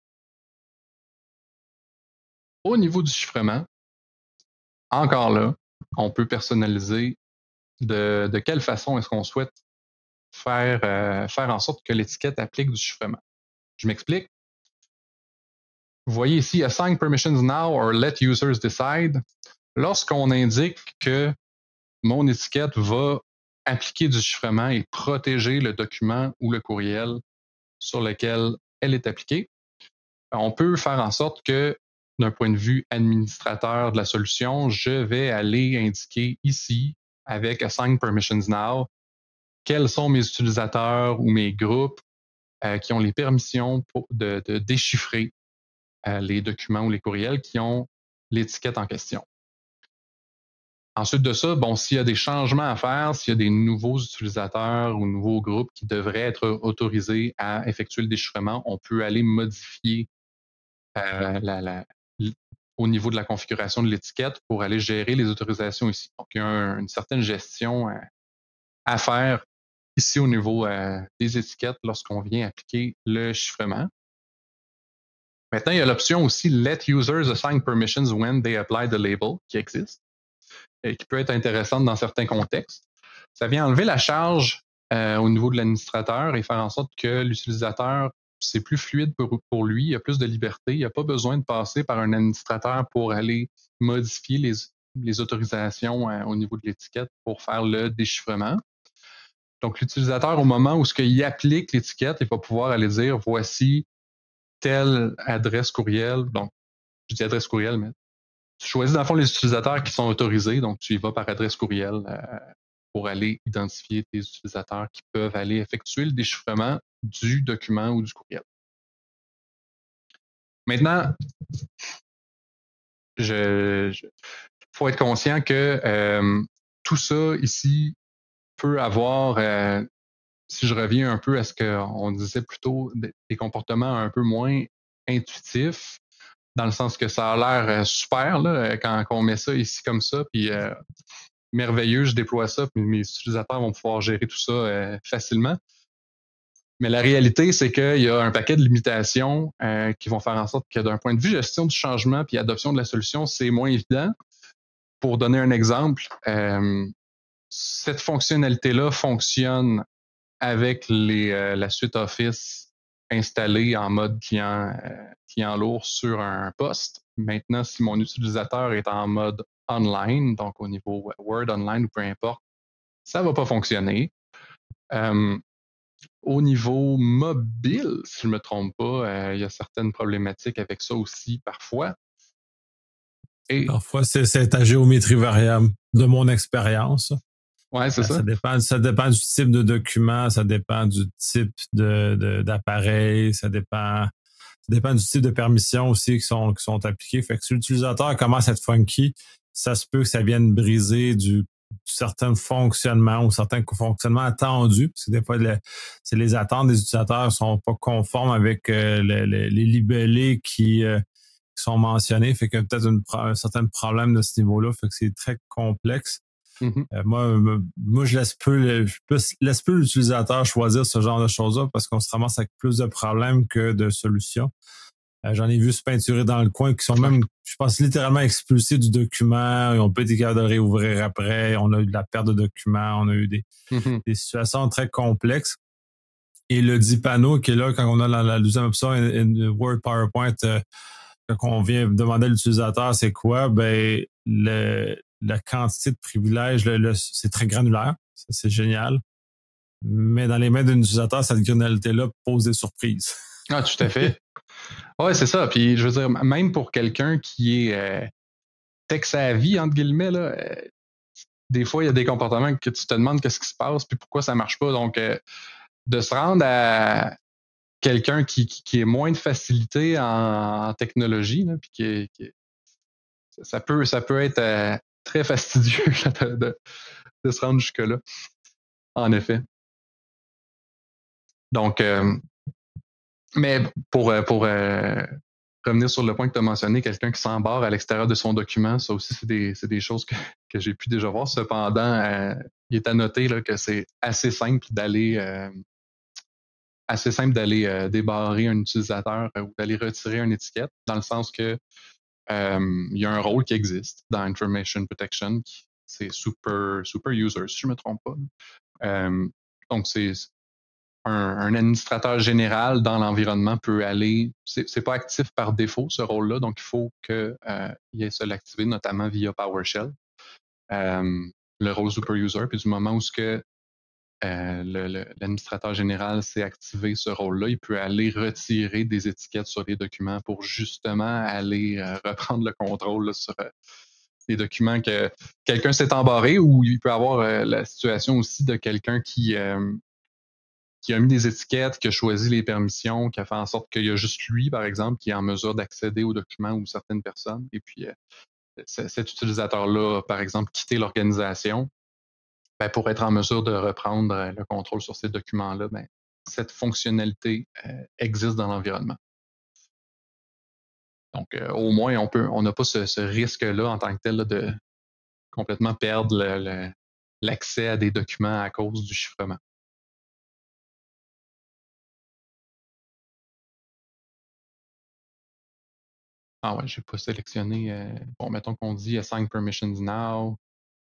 Au niveau du chiffrement, encore là, on peut personnaliser de, de quelle façon est-ce qu'on souhaite faire, euh, faire en sorte que l'étiquette applique du chiffrement. Je m'explique. Vous voyez ici, Assign permissions now or let users decide. Lorsqu'on indique que mon étiquette va appliquer du chiffrement et protéger le document ou le courriel sur lequel elle est appliquée, on peut faire en sorte que, d'un point de vue administrateur de la solution, je vais aller indiquer ici, avec Assign Permissions Now, quels sont mes utilisateurs ou mes groupes euh, qui ont les permissions pour, de, de déchiffrer euh, les documents ou les courriels qui ont l'étiquette en question. Ensuite de ça, bon, s'il y a des changements à faire, s'il y a des nouveaux utilisateurs ou nouveaux groupes qui devraient être autorisés à effectuer le déchiffrement, on peut aller modifier euh, la, la, au niveau de la configuration de l'étiquette pour aller gérer les autorisations ici. Donc, il y a un, une certaine gestion euh, à faire ici au niveau euh, des étiquettes lorsqu'on vient appliquer le chiffrement. Maintenant, il y a l'option aussi Let users assign permissions when they apply the label qui existe et qui peut être intéressante dans certains contextes. Ça vient enlever la charge euh, au niveau de l'administrateur et faire en sorte que l'utilisateur, c'est plus fluide pour, pour lui, il a plus de liberté, il n'a pas besoin de passer par un administrateur pour aller modifier les, les autorisations euh, au niveau de l'étiquette pour faire le déchiffrement. Donc, l'utilisateur, au moment où ce qu'il applique l'étiquette, il va pouvoir aller dire voici telle adresse courriel. Donc, je dis adresse courriel, mais tu choisis dans le fond les utilisateurs qui sont autorisés, donc tu y vas par adresse courriel euh, pour aller identifier tes utilisateurs qui peuvent aller effectuer le déchiffrement du document ou du courriel. Maintenant, je, je faut être conscient que euh, tout ça ici peut avoir, euh, si je reviens un peu à ce qu'on disait plus tôt, des, des comportements un peu moins intuitifs, dans le sens que ça a l'air euh, super là, quand, quand on met ça ici comme ça, puis euh, merveilleux, je déploie ça, puis mes utilisateurs vont pouvoir gérer tout ça euh, facilement. Mais la réalité, c'est qu'il y a un paquet de limitations euh, qui vont faire en sorte que d'un point de vue gestion du changement puis adoption de la solution, c'est moins évident. Pour donner un exemple, euh, cette fonctionnalité-là fonctionne avec les, euh, la suite Office installée en mode client, euh, client lourd sur un poste. Maintenant, si mon utilisateur est en mode online, donc au niveau Word Online ou peu importe, ça ne va pas fonctionner. Euh, au niveau mobile, si je ne me trompe pas, euh, il y a certaines problématiques avec ça aussi parfois. Et parfois, c'est, c'est ta géométrie variable de mon expérience. Ouais, c'est euh, ça. Ça dépend, ça dépend du type de document, ça dépend du type de, de, d'appareil, ça dépend, ça dépend du type de permissions aussi qui sont, qui sont appliquées. Fait que si l'utilisateur commence à être funky, ça se peut que ça vienne briser du, du certain fonctionnement ou certains fonctionnements attendus, parce que des fois, le, c'est les attentes des utilisateurs sont pas conformes avec euh, le, le, les libellés qui, euh, qui sont mentionnés. Fait qu'il y a peut-être une, un certain problème de ce niveau-là. Fait que c'est très complexe. Mm-hmm. Euh, moi, moi, je laisse peu, je laisse peu l'utilisateur choisir ce genre de choses-là parce qu'on se ramasse avec plus de problèmes que de solutions. Euh, j'en ai vu se peinturer dans le coin qui sont même, je pense, littéralement expulsés du document. Ils ont pas été capables de réouvrir après. On a eu de la perte de documents. On a eu des, mm-hmm. des situations très complexes. Et le dit panneau qui est là quand on a la, la deuxième option, Word PowerPoint, euh, quand on vient demander à l'utilisateur c'est quoi, ben le la quantité de privilèges, le, le, c'est très granulaire. Ça, c'est génial. Mais dans les mains d'un utilisateur, cette granulalité-là pose des surprises. Ah, tout à fait. Oui, c'est ça. Puis, je veux dire, même pour quelqu'un qui est euh, tech-savvy, entre guillemets, là, euh, des fois, il y a des comportements que tu te demandes qu'est-ce qui se passe puis pourquoi ça marche pas. Donc, euh, de se rendre à quelqu'un qui, qui, qui est moins de facilité en, en technologie, là, puis qui, qui ça peut, ça peut être euh, très fastidieux de, de, de se rendre jusque-là, en effet. Donc, euh, mais pour, euh, pour euh, revenir sur le point que tu as mentionné, quelqu'un qui s'embarre à l'extérieur de son document, ça aussi, c'est des, c'est des choses que, que j'ai pu déjà voir. Cependant, euh, il est à noter là, que c'est assez simple d'aller euh, assez simple d'aller euh, débarrer un utilisateur euh, ou d'aller retirer une étiquette, dans le sens que euh, il y a un rôle qui existe dans Information Protection, qui c'est super super user, si je me trompe pas. Euh, donc c'est un, un administrateur général dans l'environnement peut aller, c'est, c'est pas actif par défaut ce rôle-là, donc il faut que euh, il ait ça l'activer, notamment via PowerShell. Euh, le rôle super user, puis du moment où ce que euh, le, le, l'administrateur général s'est activé ce rôle-là, il peut aller retirer des étiquettes sur les documents pour justement aller euh, reprendre le contrôle là, sur euh, les documents que quelqu'un s'est embarré, ou il peut avoir euh, la situation aussi de quelqu'un qui, euh, qui a mis des étiquettes, qui a choisi les permissions, qui a fait en sorte qu'il y a juste lui, par exemple, qui est en mesure d'accéder aux documents ou certaines personnes. Et puis, euh, cet utilisateur-là, par exemple, quitter l'organisation, ben, pour être en mesure de reprendre euh, le contrôle sur ces documents-là, ben, cette fonctionnalité euh, existe dans l'environnement. Donc, euh, au moins, on peut, on n'a pas ce, ce risque-là en tant que tel là, de complètement perdre le, le, l'accès à des documents à cause du chiffrement. Ah ouais, j'ai pas sélectionné. Euh, bon, mettons qu'on dit Assign Permissions Now.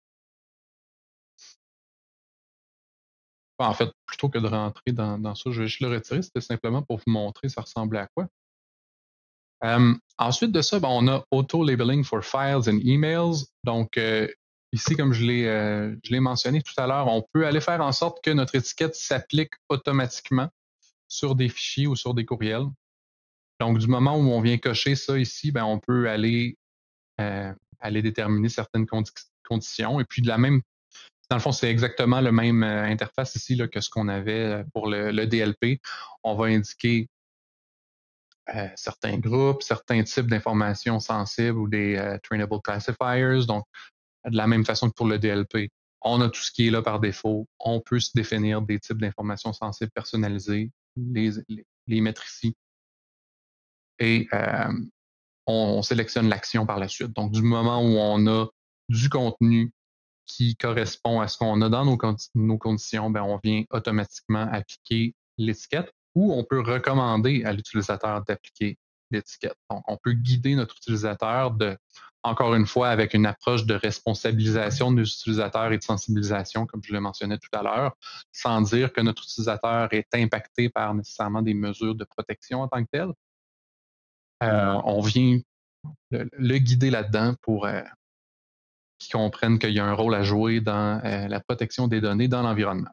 En fait, plutôt que de rentrer dans, dans ça, je vais juste le retirer. C'était simplement pour vous montrer ça ressemblait à quoi. Euh, ensuite de ça, ben, on a Auto-Labeling for Files and Emails. Donc, euh, ici, comme je l'ai, euh, je l'ai mentionné tout à l'heure, on peut aller faire en sorte que notre étiquette s'applique automatiquement sur des fichiers ou sur des courriels. Donc, du moment où on vient cocher ça ici, ben, on peut aller, euh, aller déterminer certaines condi- conditions. Et puis, de la même, dans le fond, c'est exactement le même euh, interface ici là, que ce qu'on avait pour le, le D L P. On va indiquer euh, certains groupes, certains types d'informations sensibles ou des euh, trainable classifiers. Donc, de la même façon que pour le D L P, on a tout ce qui est là par défaut. On peut se définir des types d'informations sensibles personnalisées, les, les, les mettre ici. Et euh, on, on sélectionne l'action par la suite. Donc, du moment où on a du contenu qui correspond à ce qu'on a dans nos, nos conditions, ben, on vient automatiquement appliquer l'étiquette, ou on peut recommander à l'utilisateur d'appliquer l'étiquette. Donc, on peut guider notre utilisateur de, encore une fois, avec une approche de responsabilisation de nos utilisateurs et de sensibilisation, comme je le mentionnais tout à l'heure, sans dire que notre utilisateur est impacté par nécessairement des mesures de protection en tant que tel. Euh, on vient le, le guider là-dedans pour euh, qu'ils comprennent qu'il y a un rôle à jouer dans euh, la protection des données dans l'environnement.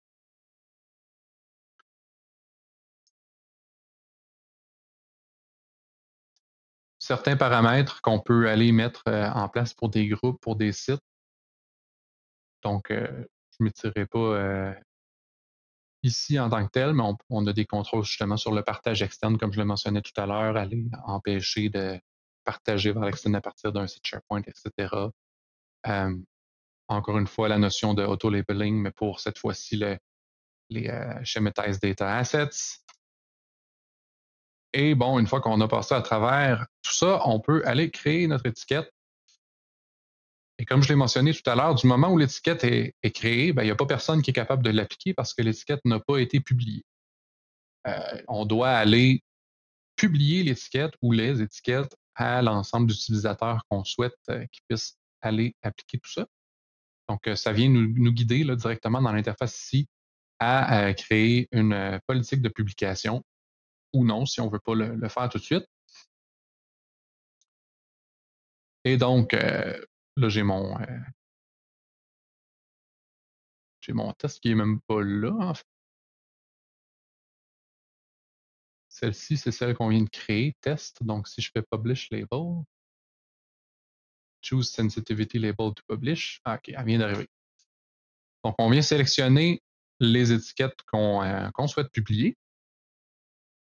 Certains paramètres qu'on peut aller mettre euh, en place pour des groupes, pour des sites. Donc, euh, je ne m'étirerai pas euh, ici en tant que tel, mais on, on, a des contrôles justement sur le partage externe, comme je le mentionnais tout à l'heure, aller empêcher de partager vers l'externe à partir d'un site SharePoint, et cetera. Euh, encore une fois, la notion de auto-labeling, mais pour cette fois-ci, le, les euh, Schematized Data Assets. Et bon, une fois qu'on a passé à travers tout ça, on peut aller créer notre étiquette. Et comme je l'ai mentionné tout à l'heure, du moment où l'étiquette est, est créée, ben, il n'y a pas personne qui est capable de l'appliquer parce que l'étiquette n'a pas été publiée. Euh, on doit aller publier l'étiquette ou les étiquettes à l'ensemble d'utilisateurs qu'on souhaite euh, qu'ils puissent aller appliquer tout ça. Donc, euh, ça vient nous, nous guider là, directement dans l'interface ici à euh, créer une euh, politique de publication ou non, si on ne veut pas le, le faire tout de suite. Et donc, euh, là, j'ai mon, euh, j'ai mon test qui est même pas là, en fait. Celle-ci, c'est celle qu'on vient de créer, test. Donc, si je fais publish label, choose sensitivity label to publish. Ah, OK, elle vient d'arriver. Donc, on vient sélectionner les étiquettes qu'on euh, qu'on souhaite publier.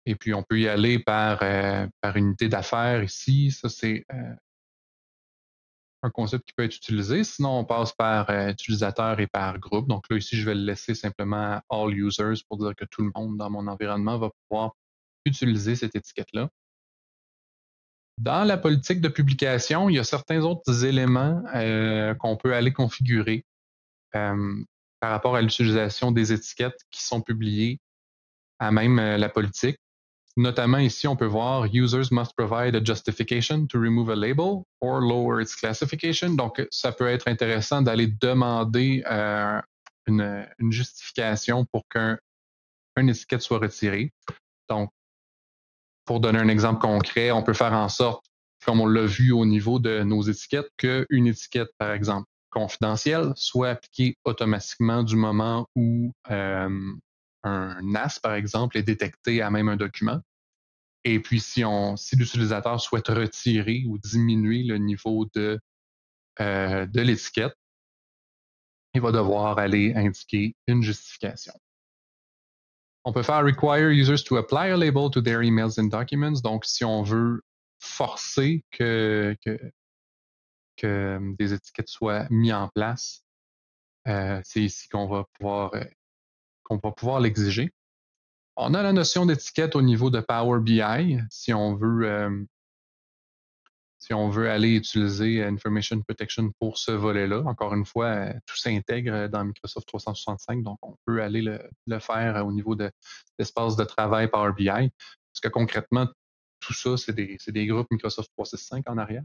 Et puis, on peut y aller par, euh, par unité d'affaires ici. Ça, c'est euh, un concept qui peut être utilisé. Sinon, on passe par euh, utilisateur et par groupe. Donc là, ici, je vais le laisser simplement all users pour dire que tout le monde dans mon environnement va pouvoir utiliser cette étiquette-là. Dans la politique de publication, il y a certains autres éléments euh, qu'on peut aller configurer euh, par rapport à l'utilisation des étiquettes qui sont publiées à même euh, la politique. Notamment ici, on peut voir Users must provide a justification to remove a label or lower its classification. Donc, ça peut être intéressant d'aller demander euh, une, une justification pour qu'un une étiquette soit retirée. Donc, pour donner un exemple concret, on peut faire en sorte, comme on l'a vu au niveau de nos étiquettes, qu'une étiquette, par exemple, confidentielle, soit appliquée automatiquement du moment où euh, un N A S, par exemple, est détecté à même un document. Et puis, si, on, si l'utilisateur souhaite retirer ou diminuer le niveau de, euh, de l'étiquette, il va devoir aller indiquer une justification. On peut faire require users to apply a label to their emails and documents. Donc, si on veut forcer que, que, que des étiquettes soient mises en place, euh, c'est ici qu'on va pouvoir, euh, qu'on va pouvoir l'exiger. On a la notion d'étiquette au niveau de Power B I. Si on veut, euh, si on veut aller utiliser Information Protection pour ce volet-là, encore une fois, euh, tout s'intègre dans Microsoft trois cent soixante-cinq, donc on peut aller le, le faire au niveau de l'espace de travail Power B I. Parce que concrètement, tout ça, c'est des, c'est des groupes Microsoft trois cent soixante-cinq en arrière.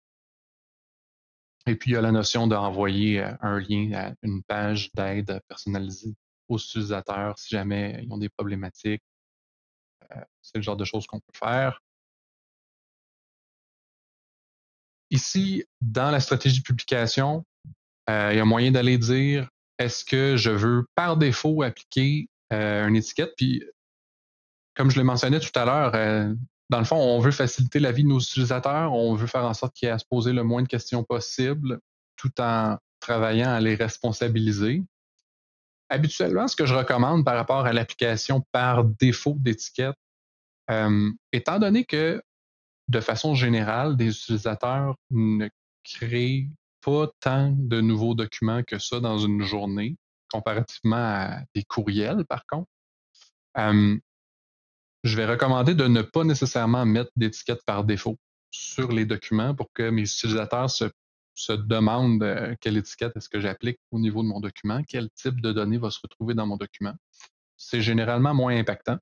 Et puis, il y a la notion d'envoyer un lien à une page d'aide personnalisée aux utilisateurs si jamais ils ont des problématiques. C'est le genre de choses qu'on peut faire. Ici, dans la stratégie de publication, euh, il y a moyen d'aller dire est-ce que je veux par défaut appliquer euh, une étiquette? Puis, comme je le mentionnais tout à l'heure, euh, dans le fond, on veut faciliter la vie de nos utilisateurs, on veut faire en sorte qu'ils aient à se poser le moins de questions possible, tout en travaillant à les responsabiliser. Habituellement, ce que je recommande par rapport à l'application par défaut d'étiquette, euh, étant donné que de façon générale, des utilisateurs ne créent pas tant de nouveaux documents que ça dans une journée, comparativement à des courriels, par contre. Euh, je vais recommander de ne pas nécessairement mettre d'étiquette par défaut sur les documents pour que mes utilisateurs se, se demandent euh, quelle étiquette est-ce que j'applique au niveau de mon document, quel type de données va se retrouver dans mon document. C'est généralement moins impactant.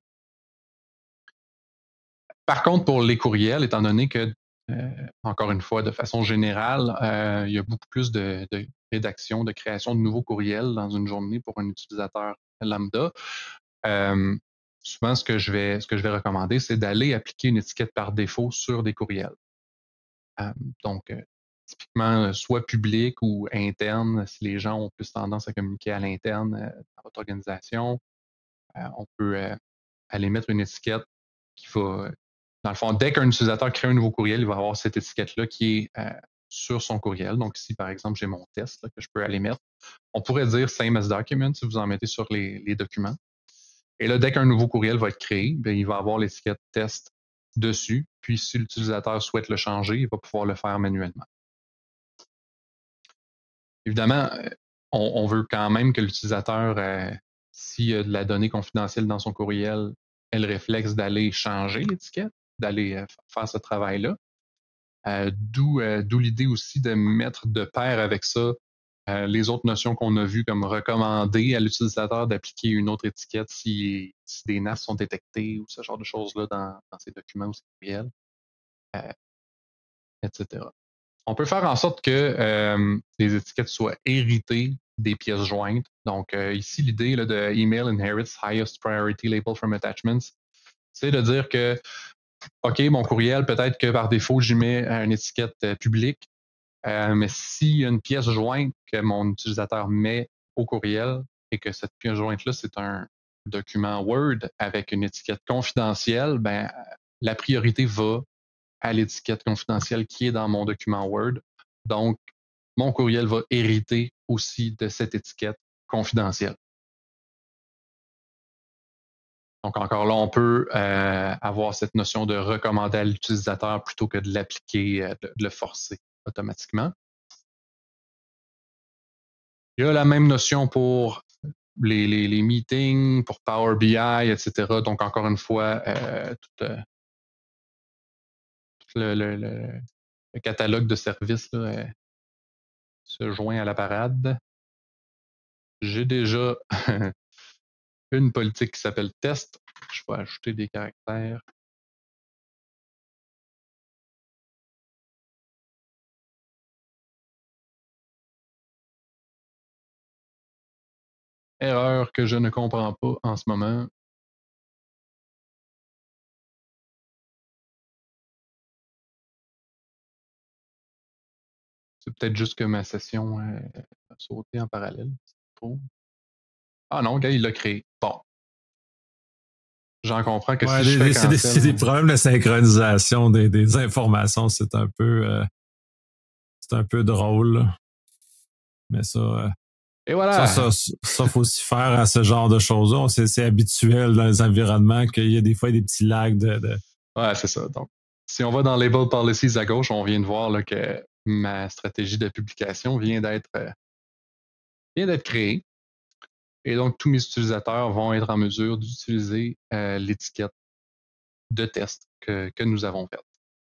Par contre, pour les courriels, étant donné que, euh, encore une fois, de façon générale, euh, il y a beaucoup plus de, de rédaction, de création de nouveaux courriels dans une journée pour un utilisateur lambda. Euh, souvent, ce que je vais, ce que je vais recommander, c'est d'aller appliquer une étiquette par défaut sur des courriels. Euh, donc, euh, typiquement, soit public ou interne, si les gens ont plus tendance à communiquer à l'interne euh, dans votre organisation, euh, on peut euh, aller mettre une étiquette qui va, dans le fond, dès qu'un utilisateur crée un nouveau courriel, il va avoir cette étiquette-là qui est euh, sur son courriel. Donc, si par exemple j'ai mon test là, que je peux aller mettre, on pourrait dire same as document si vous en mettez sur les, les documents. Et là, dès qu'un nouveau courriel va être créé, bien, il va avoir l'étiquette test dessus. Puis, si l'utilisateur souhaite le changer, il va pouvoir le faire manuellement. Évidemment, on, on veut quand même que l'utilisateur, euh, s'il y a de la donnée confidentielle dans son courriel, ait le réflexe d'aller changer l'étiquette, d'aller euh, faire ce travail-là. Euh, d'où, euh, d'où l'idée aussi de mettre de pair avec ça euh, les autres notions qu'on a vues comme recommander à l'utilisateur d'appliquer une autre étiquette si, si des N A S sont détectés ou ce genre de choses-là dans, dans ses documents ou ses courriels, euh, et cetera. On peut faire en sorte que euh, les étiquettes soient héritées des pièces jointes. Donc, euh, ici, l'idée là, de Email inherits highest priority label from attachments, c'est de dire que, OK, mon courriel, peut-être que par défaut, j'y mets une étiquette euh, publique, euh, mais s'il y a une pièce jointe que mon utilisateur met au courriel et que cette pièce jointe-là, c'est un document Word avec une étiquette confidentielle, ben, la priorité va à l'étiquette confidentielle qui est dans mon document Word. Donc, mon courriel va hériter aussi de cette étiquette confidentielle. Donc encore là, on peut euh, avoir cette notion de recommander à l'utilisateur plutôt que de l'appliquer, euh, de, de le forcer automatiquement. Il y a la même notion pour les, les, les meetings, pour Power B I, et cetera. Donc encore une fois, euh, tout, euh, tout le, le, le, le catalogue de services là, euh, se joint à la parade. J'ai déjà une politique qui s'appelle test. Je vais ajouter des caractères. Erreur que je ne comprends pas en ce moment. C'est peut-être juste que ma session euh, a sauté en parallèle. Ah non, gars, il l'a créé. Bon. J'en comprends que Ouais, si je des, fais des, c'est, des, cancel... c'est des problèmes de synchronisation des, des informations. C'est un peu euh, c'est un peu drôle. Mais ça, euh, Et voilà! Ça, ça, ça, faut s'y faire à ce genre de choses-là. C'est, c'est habituel dans les environnements qu'il y a des fois des petits lags de, de... Ouais, c'est ça. Donc, si on va dans Label Policies à gauche, on vient de voir là, que ma stratégie de publication vient d'être euh, vient d'être créée. Et donc, tous mes utilisateurs vont être en mesure d'utiliser euh, l'étiquette de test que, que nous avons faite.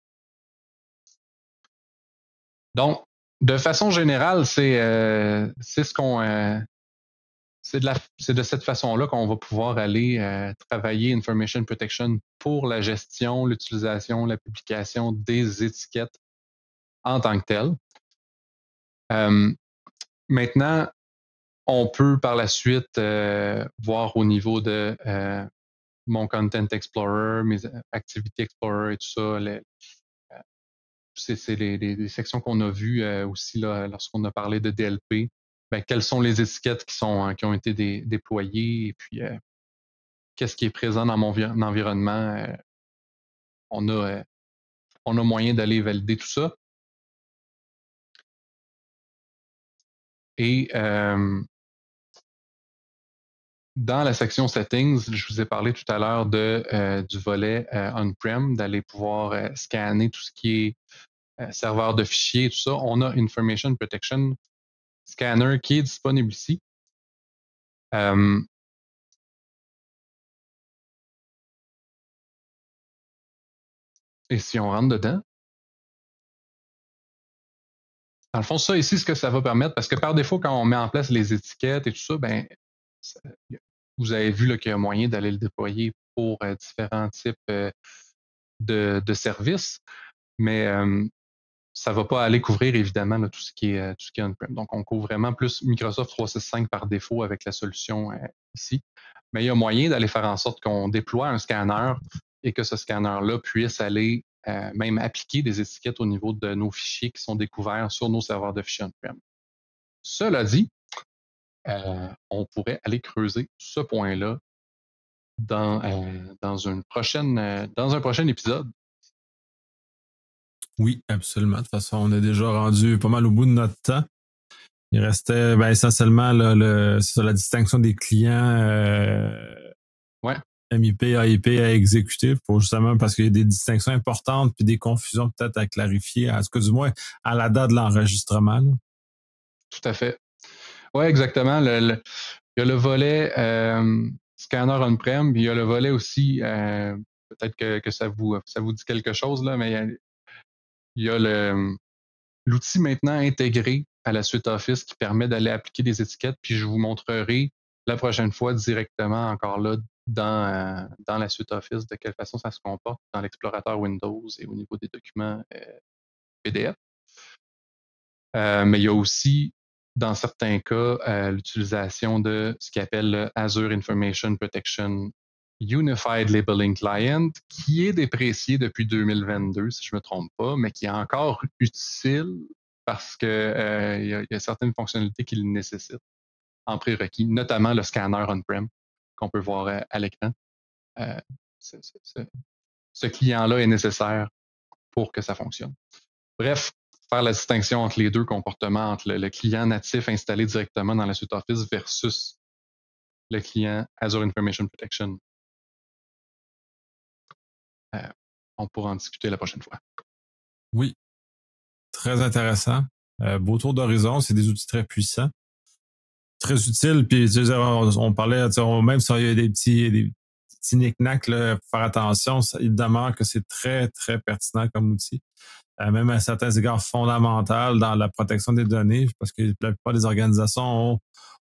Donc, de façon générale, c'est, euh, c'est ce qu'on... Euh, c'est de, la, c'est de cette façon-là qu'on va pouvoir aller euh, travailler Information Protection pour la gestion, l'utilisation, la publication des étiquettes en tant que telles. Euh, maintenant, on peut par la suite euh, voir au niveau de euh, mon Content Explorer, mes Activity Explorer et tout ça, les, euh, c'est, c'est les, les, les sections qu'on a vues euh, aussi là, lorsqu'on a parlé de D L P. Ben, quelles sont les étiquettes qui, sont, qui ont été dé, déployées et puis euh, qu'est-ce qui est présent dans mon environnement. Euh, on, a, euh, on a moyen d'aller valider tout ça. Et euh, dans la section Settings, je vous ai parlé tout à l'heure de, euh, du volet euh, on-prem, d'aller pouvoir euh, scanner tout ce qui est euh, serveur de fichiers, tout ça. On a Information Protection Scanner qui est disponible ici. Euh, et si on rentre dedans, dans le fond, ça ici, ce que ça va permettre, parce que par défaut, quand on met en place les étiquettes et tout ça, ben, ça, vous avez vu là, qu'il y a moyen d'aller le déployer pour euh, différents types euh, de, de services, mais euh, ça ne va pas aller couvrir évidemment là, tout ce qui est euh, tout ce qui est on-prem. Donc, on couvre vraiment plus Microsoft trois cent soixante-cinq par défaut avec la solution euh, ici. Mais il y a moyen d'aller faire en sorte qu'on déploie un scanner et que ce scanner-là puisse aller euh, même appliquer des étiquettes au niveau de nos fichiers qui sont découverts sur nos serveurs de fichiers on-prem. Cela dit, euh, on pourrait aller creuser ce point-là dans, euh, dans, une prochaine, euh, dans un prochain épisode. Oui, absolument. De toute façon, on est déjà rendu pas mal au bout de notre temps. Il restait ben, essentiellement là, le, c'est ça, la distinction des clients euh, ouais. M I P, A I P à exécuter pour justement parce qu'il y a des distinctions importantes puis des confusions peut-être à clarifier, en tout cas du moins à la date de l'enregistrement. Là. Tout à fait. Oui, exactement. Le, le, il y a le volet euh, scanner on-prem, puis il y a le volet aussi, euh, peut-être que, que ça vous ça vous dit quelque chose, là, mais il y a le, l'outil maintenant intégré à la suite Office qui permet d'aller appliquer des étiquettes, puis je vous montrerai la prochaine fois directement encore là dans, euh, dans la suite Office de quelle façon ça se comporte dans l'explorateur Windows et au niveau des documents euh, P D F. Euh, mais il y a aussi, dans certains cas, euh, l'utilisation de ce qu'on appelle le Azure Information Protection Unified Labeling Client, qui est déprécié depuis deux mille vingt-deux, si je ne me trompe pas, mais qui est encore utile parce que euh, il y, a, il y a certaines fonctionnalités qu'il nécessite en prérequis, notamment le scanner on-prem qu'on peut voir euh, à l'écran. Euh, ce, ce, ce client-là est nécessaire pour que ça fonctionne. Bref, faire la distinction entre les deux comportements, entre le, le client natif installé directement dans la suite Office versus le client Azure Information Protection euh, on pourra en discuter la prochaine fois. Oui, très intéressant. Euh, beau tour d'horizon, c'est des outils très puissants, très utiles. Puis tu sais, on, on parlait, tu sais, on, même s'il y a des petits, des petits knick-knacks, là, faut faire attention. Ça, il demeure que c'est très, très pertinent comme outil. Euh, même à certains égards fondamental dans la protection des données, parce que la plupart des organisations ont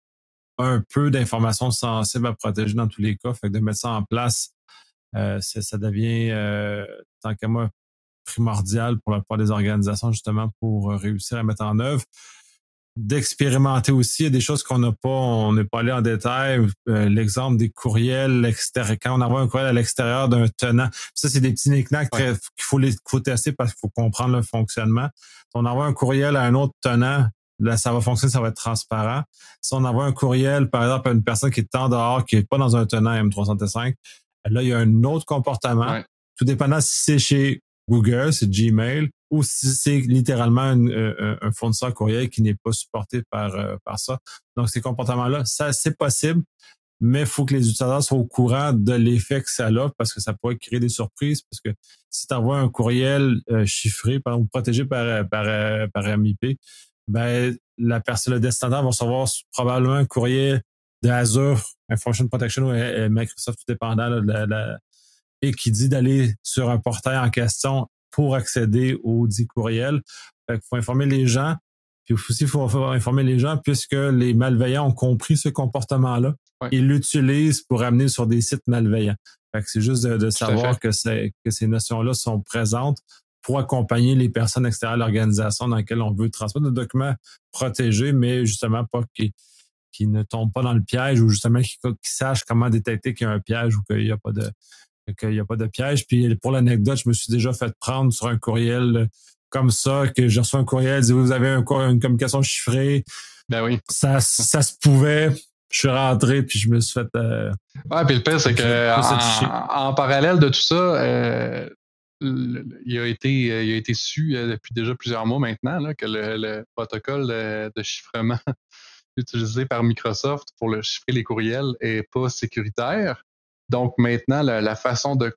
un peu d'informations sensibles à protéger dans tous les cas. Fait que de mettre ça en place, euh, ça devient, euh, tant qu'à moi, primordial pour la plupart des organisations, justement, pour réussir à mettre en œuvre. D'expérimenter aussi, il y a des choses qu'on n'a pas, on n'est pas allé en détail. Euh, l'exemple des courriels extérieurs, quand on envoie un courriel à l'extérieur d'un tenant, ça, c'est des petits knick-knacks ouais. qu'il faut, les, qu'il faut tester parce qu'il faut comprendre le fonctionnement. Si on envoie un courriel à un autre tenant, là, ça va fonctionner, ça va être transparent. Si on envoie un courriel, par exemple, à une personne qui est en dehors, qui n'est pas dans un tenant M trois cent soixante-cinq, là, il y a un autre comportement. Ouais. Tout dépendant si c'est chez Google, c'est Gmail, ou si c'est littéralement un, un, un fournisseur courriel qui n'est pas supporté par, euh, par ça. Donc, ces comportements-là, ça, c'est possible, mais il faut que les utilisateurs soient au courant de l'effet que ça a, parce que ça pourrait créer des surprises, parce que si tu envoies un courriel euh, chiffré, par exemple, protégé par, par, par M I P, ben, la personne, le destinataire va recevoir probablement un courriel de Azure, Information Protection ou Microsoft, tout dépendant là, de la, la et qui dit d'aller sur un portail en question pour accéder au dit courriel. Fait qu'il faut informer les gens. Puis aussi, il faut informer les gens puisque les malveillants ont compris ce comportement-là. Ouais. Ils l'utilisent pour amener sur des sites malveillants. Fait que c'est juste de, de savoir que, c'est, que ces notions-là sont présentes pour accompagner les personnes extérieures à l'organisation dans laquelle on veut transmettre des documents protégés, mais justement pas qu'ils, qu'ils ne tombent pas dans le piège ou justement qu'ils, qu'ils sachent comment détecter qu'il y a un piège ou qu'il n'y a pas de qu'il n'y a pas de piège. Puis pour l'anecdote, je me suis déjà fait prendre sur un courriel comme ça, que j'ai reçu un courriel, dit vous avez un, une communication chiffrée. Ben oui. Ça, ça se pouvait. Je suis rentré, puis je me suis fait... Euh, ouais, puis le pire, c'est que en, en parallèle de tout ça, euh, le, il, a été, il a été su depuis déjà plusieurs mois maintenant là, que le, le protocole de, de chiffrement utilisé par Microsoft pour le chiffrer les courriels est pas sécuritaire. Donc maintenant, la, la façon de,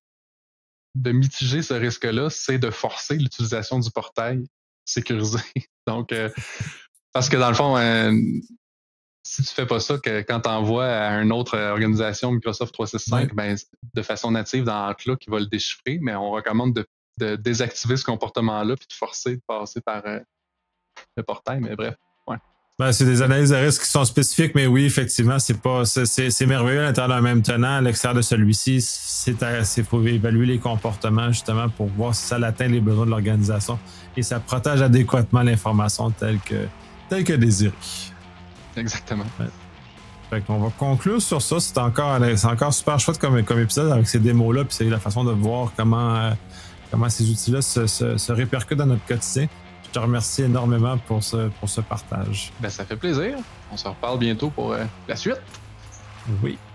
de mitiger ce risque-là, c'est de forcer l'utilisation du portail sécurisé. Donc, euh, parce que dans le fond, euh, si tu fais pas ça, que quand tu envoies à une autre organisation Microsoft trois cent soixante-cinq, ouais. ben, de façon native dans Outlook, il va le déchiffrer, mais on recommande de, de désactiver ce comportement-là puis de forcer de passer par euh, le portail. Mais bref, ouais. Ben, c'est des analyses de risque qui sont spécifiques, mais oui, effectivement, c'est pas, c'est, c'est, c'est merveilleux à l'intérieur d'un même tenant. À l'extérieur de celui-ci, c'est, c'est faut évaluer les comportements justement pour voir si ça atteint les besoins de l'organisation et ça protège adéquatement l'information telle que, telle que désirée. Exactement. Ouais. Fait qu'on va conclure sur ça. C'est encore, c'est encore super chouette comme, comme épisode avec ces démos-là, puis c'est la façon de voir comment, euh, comment ces outils-là se, se, se répercutent dans notre quotidien. Je te remercie énormément pour ce, pour ce partage. Ben, ça fait plaisir. On se reparle bientôt pour euh, la suite. Oui.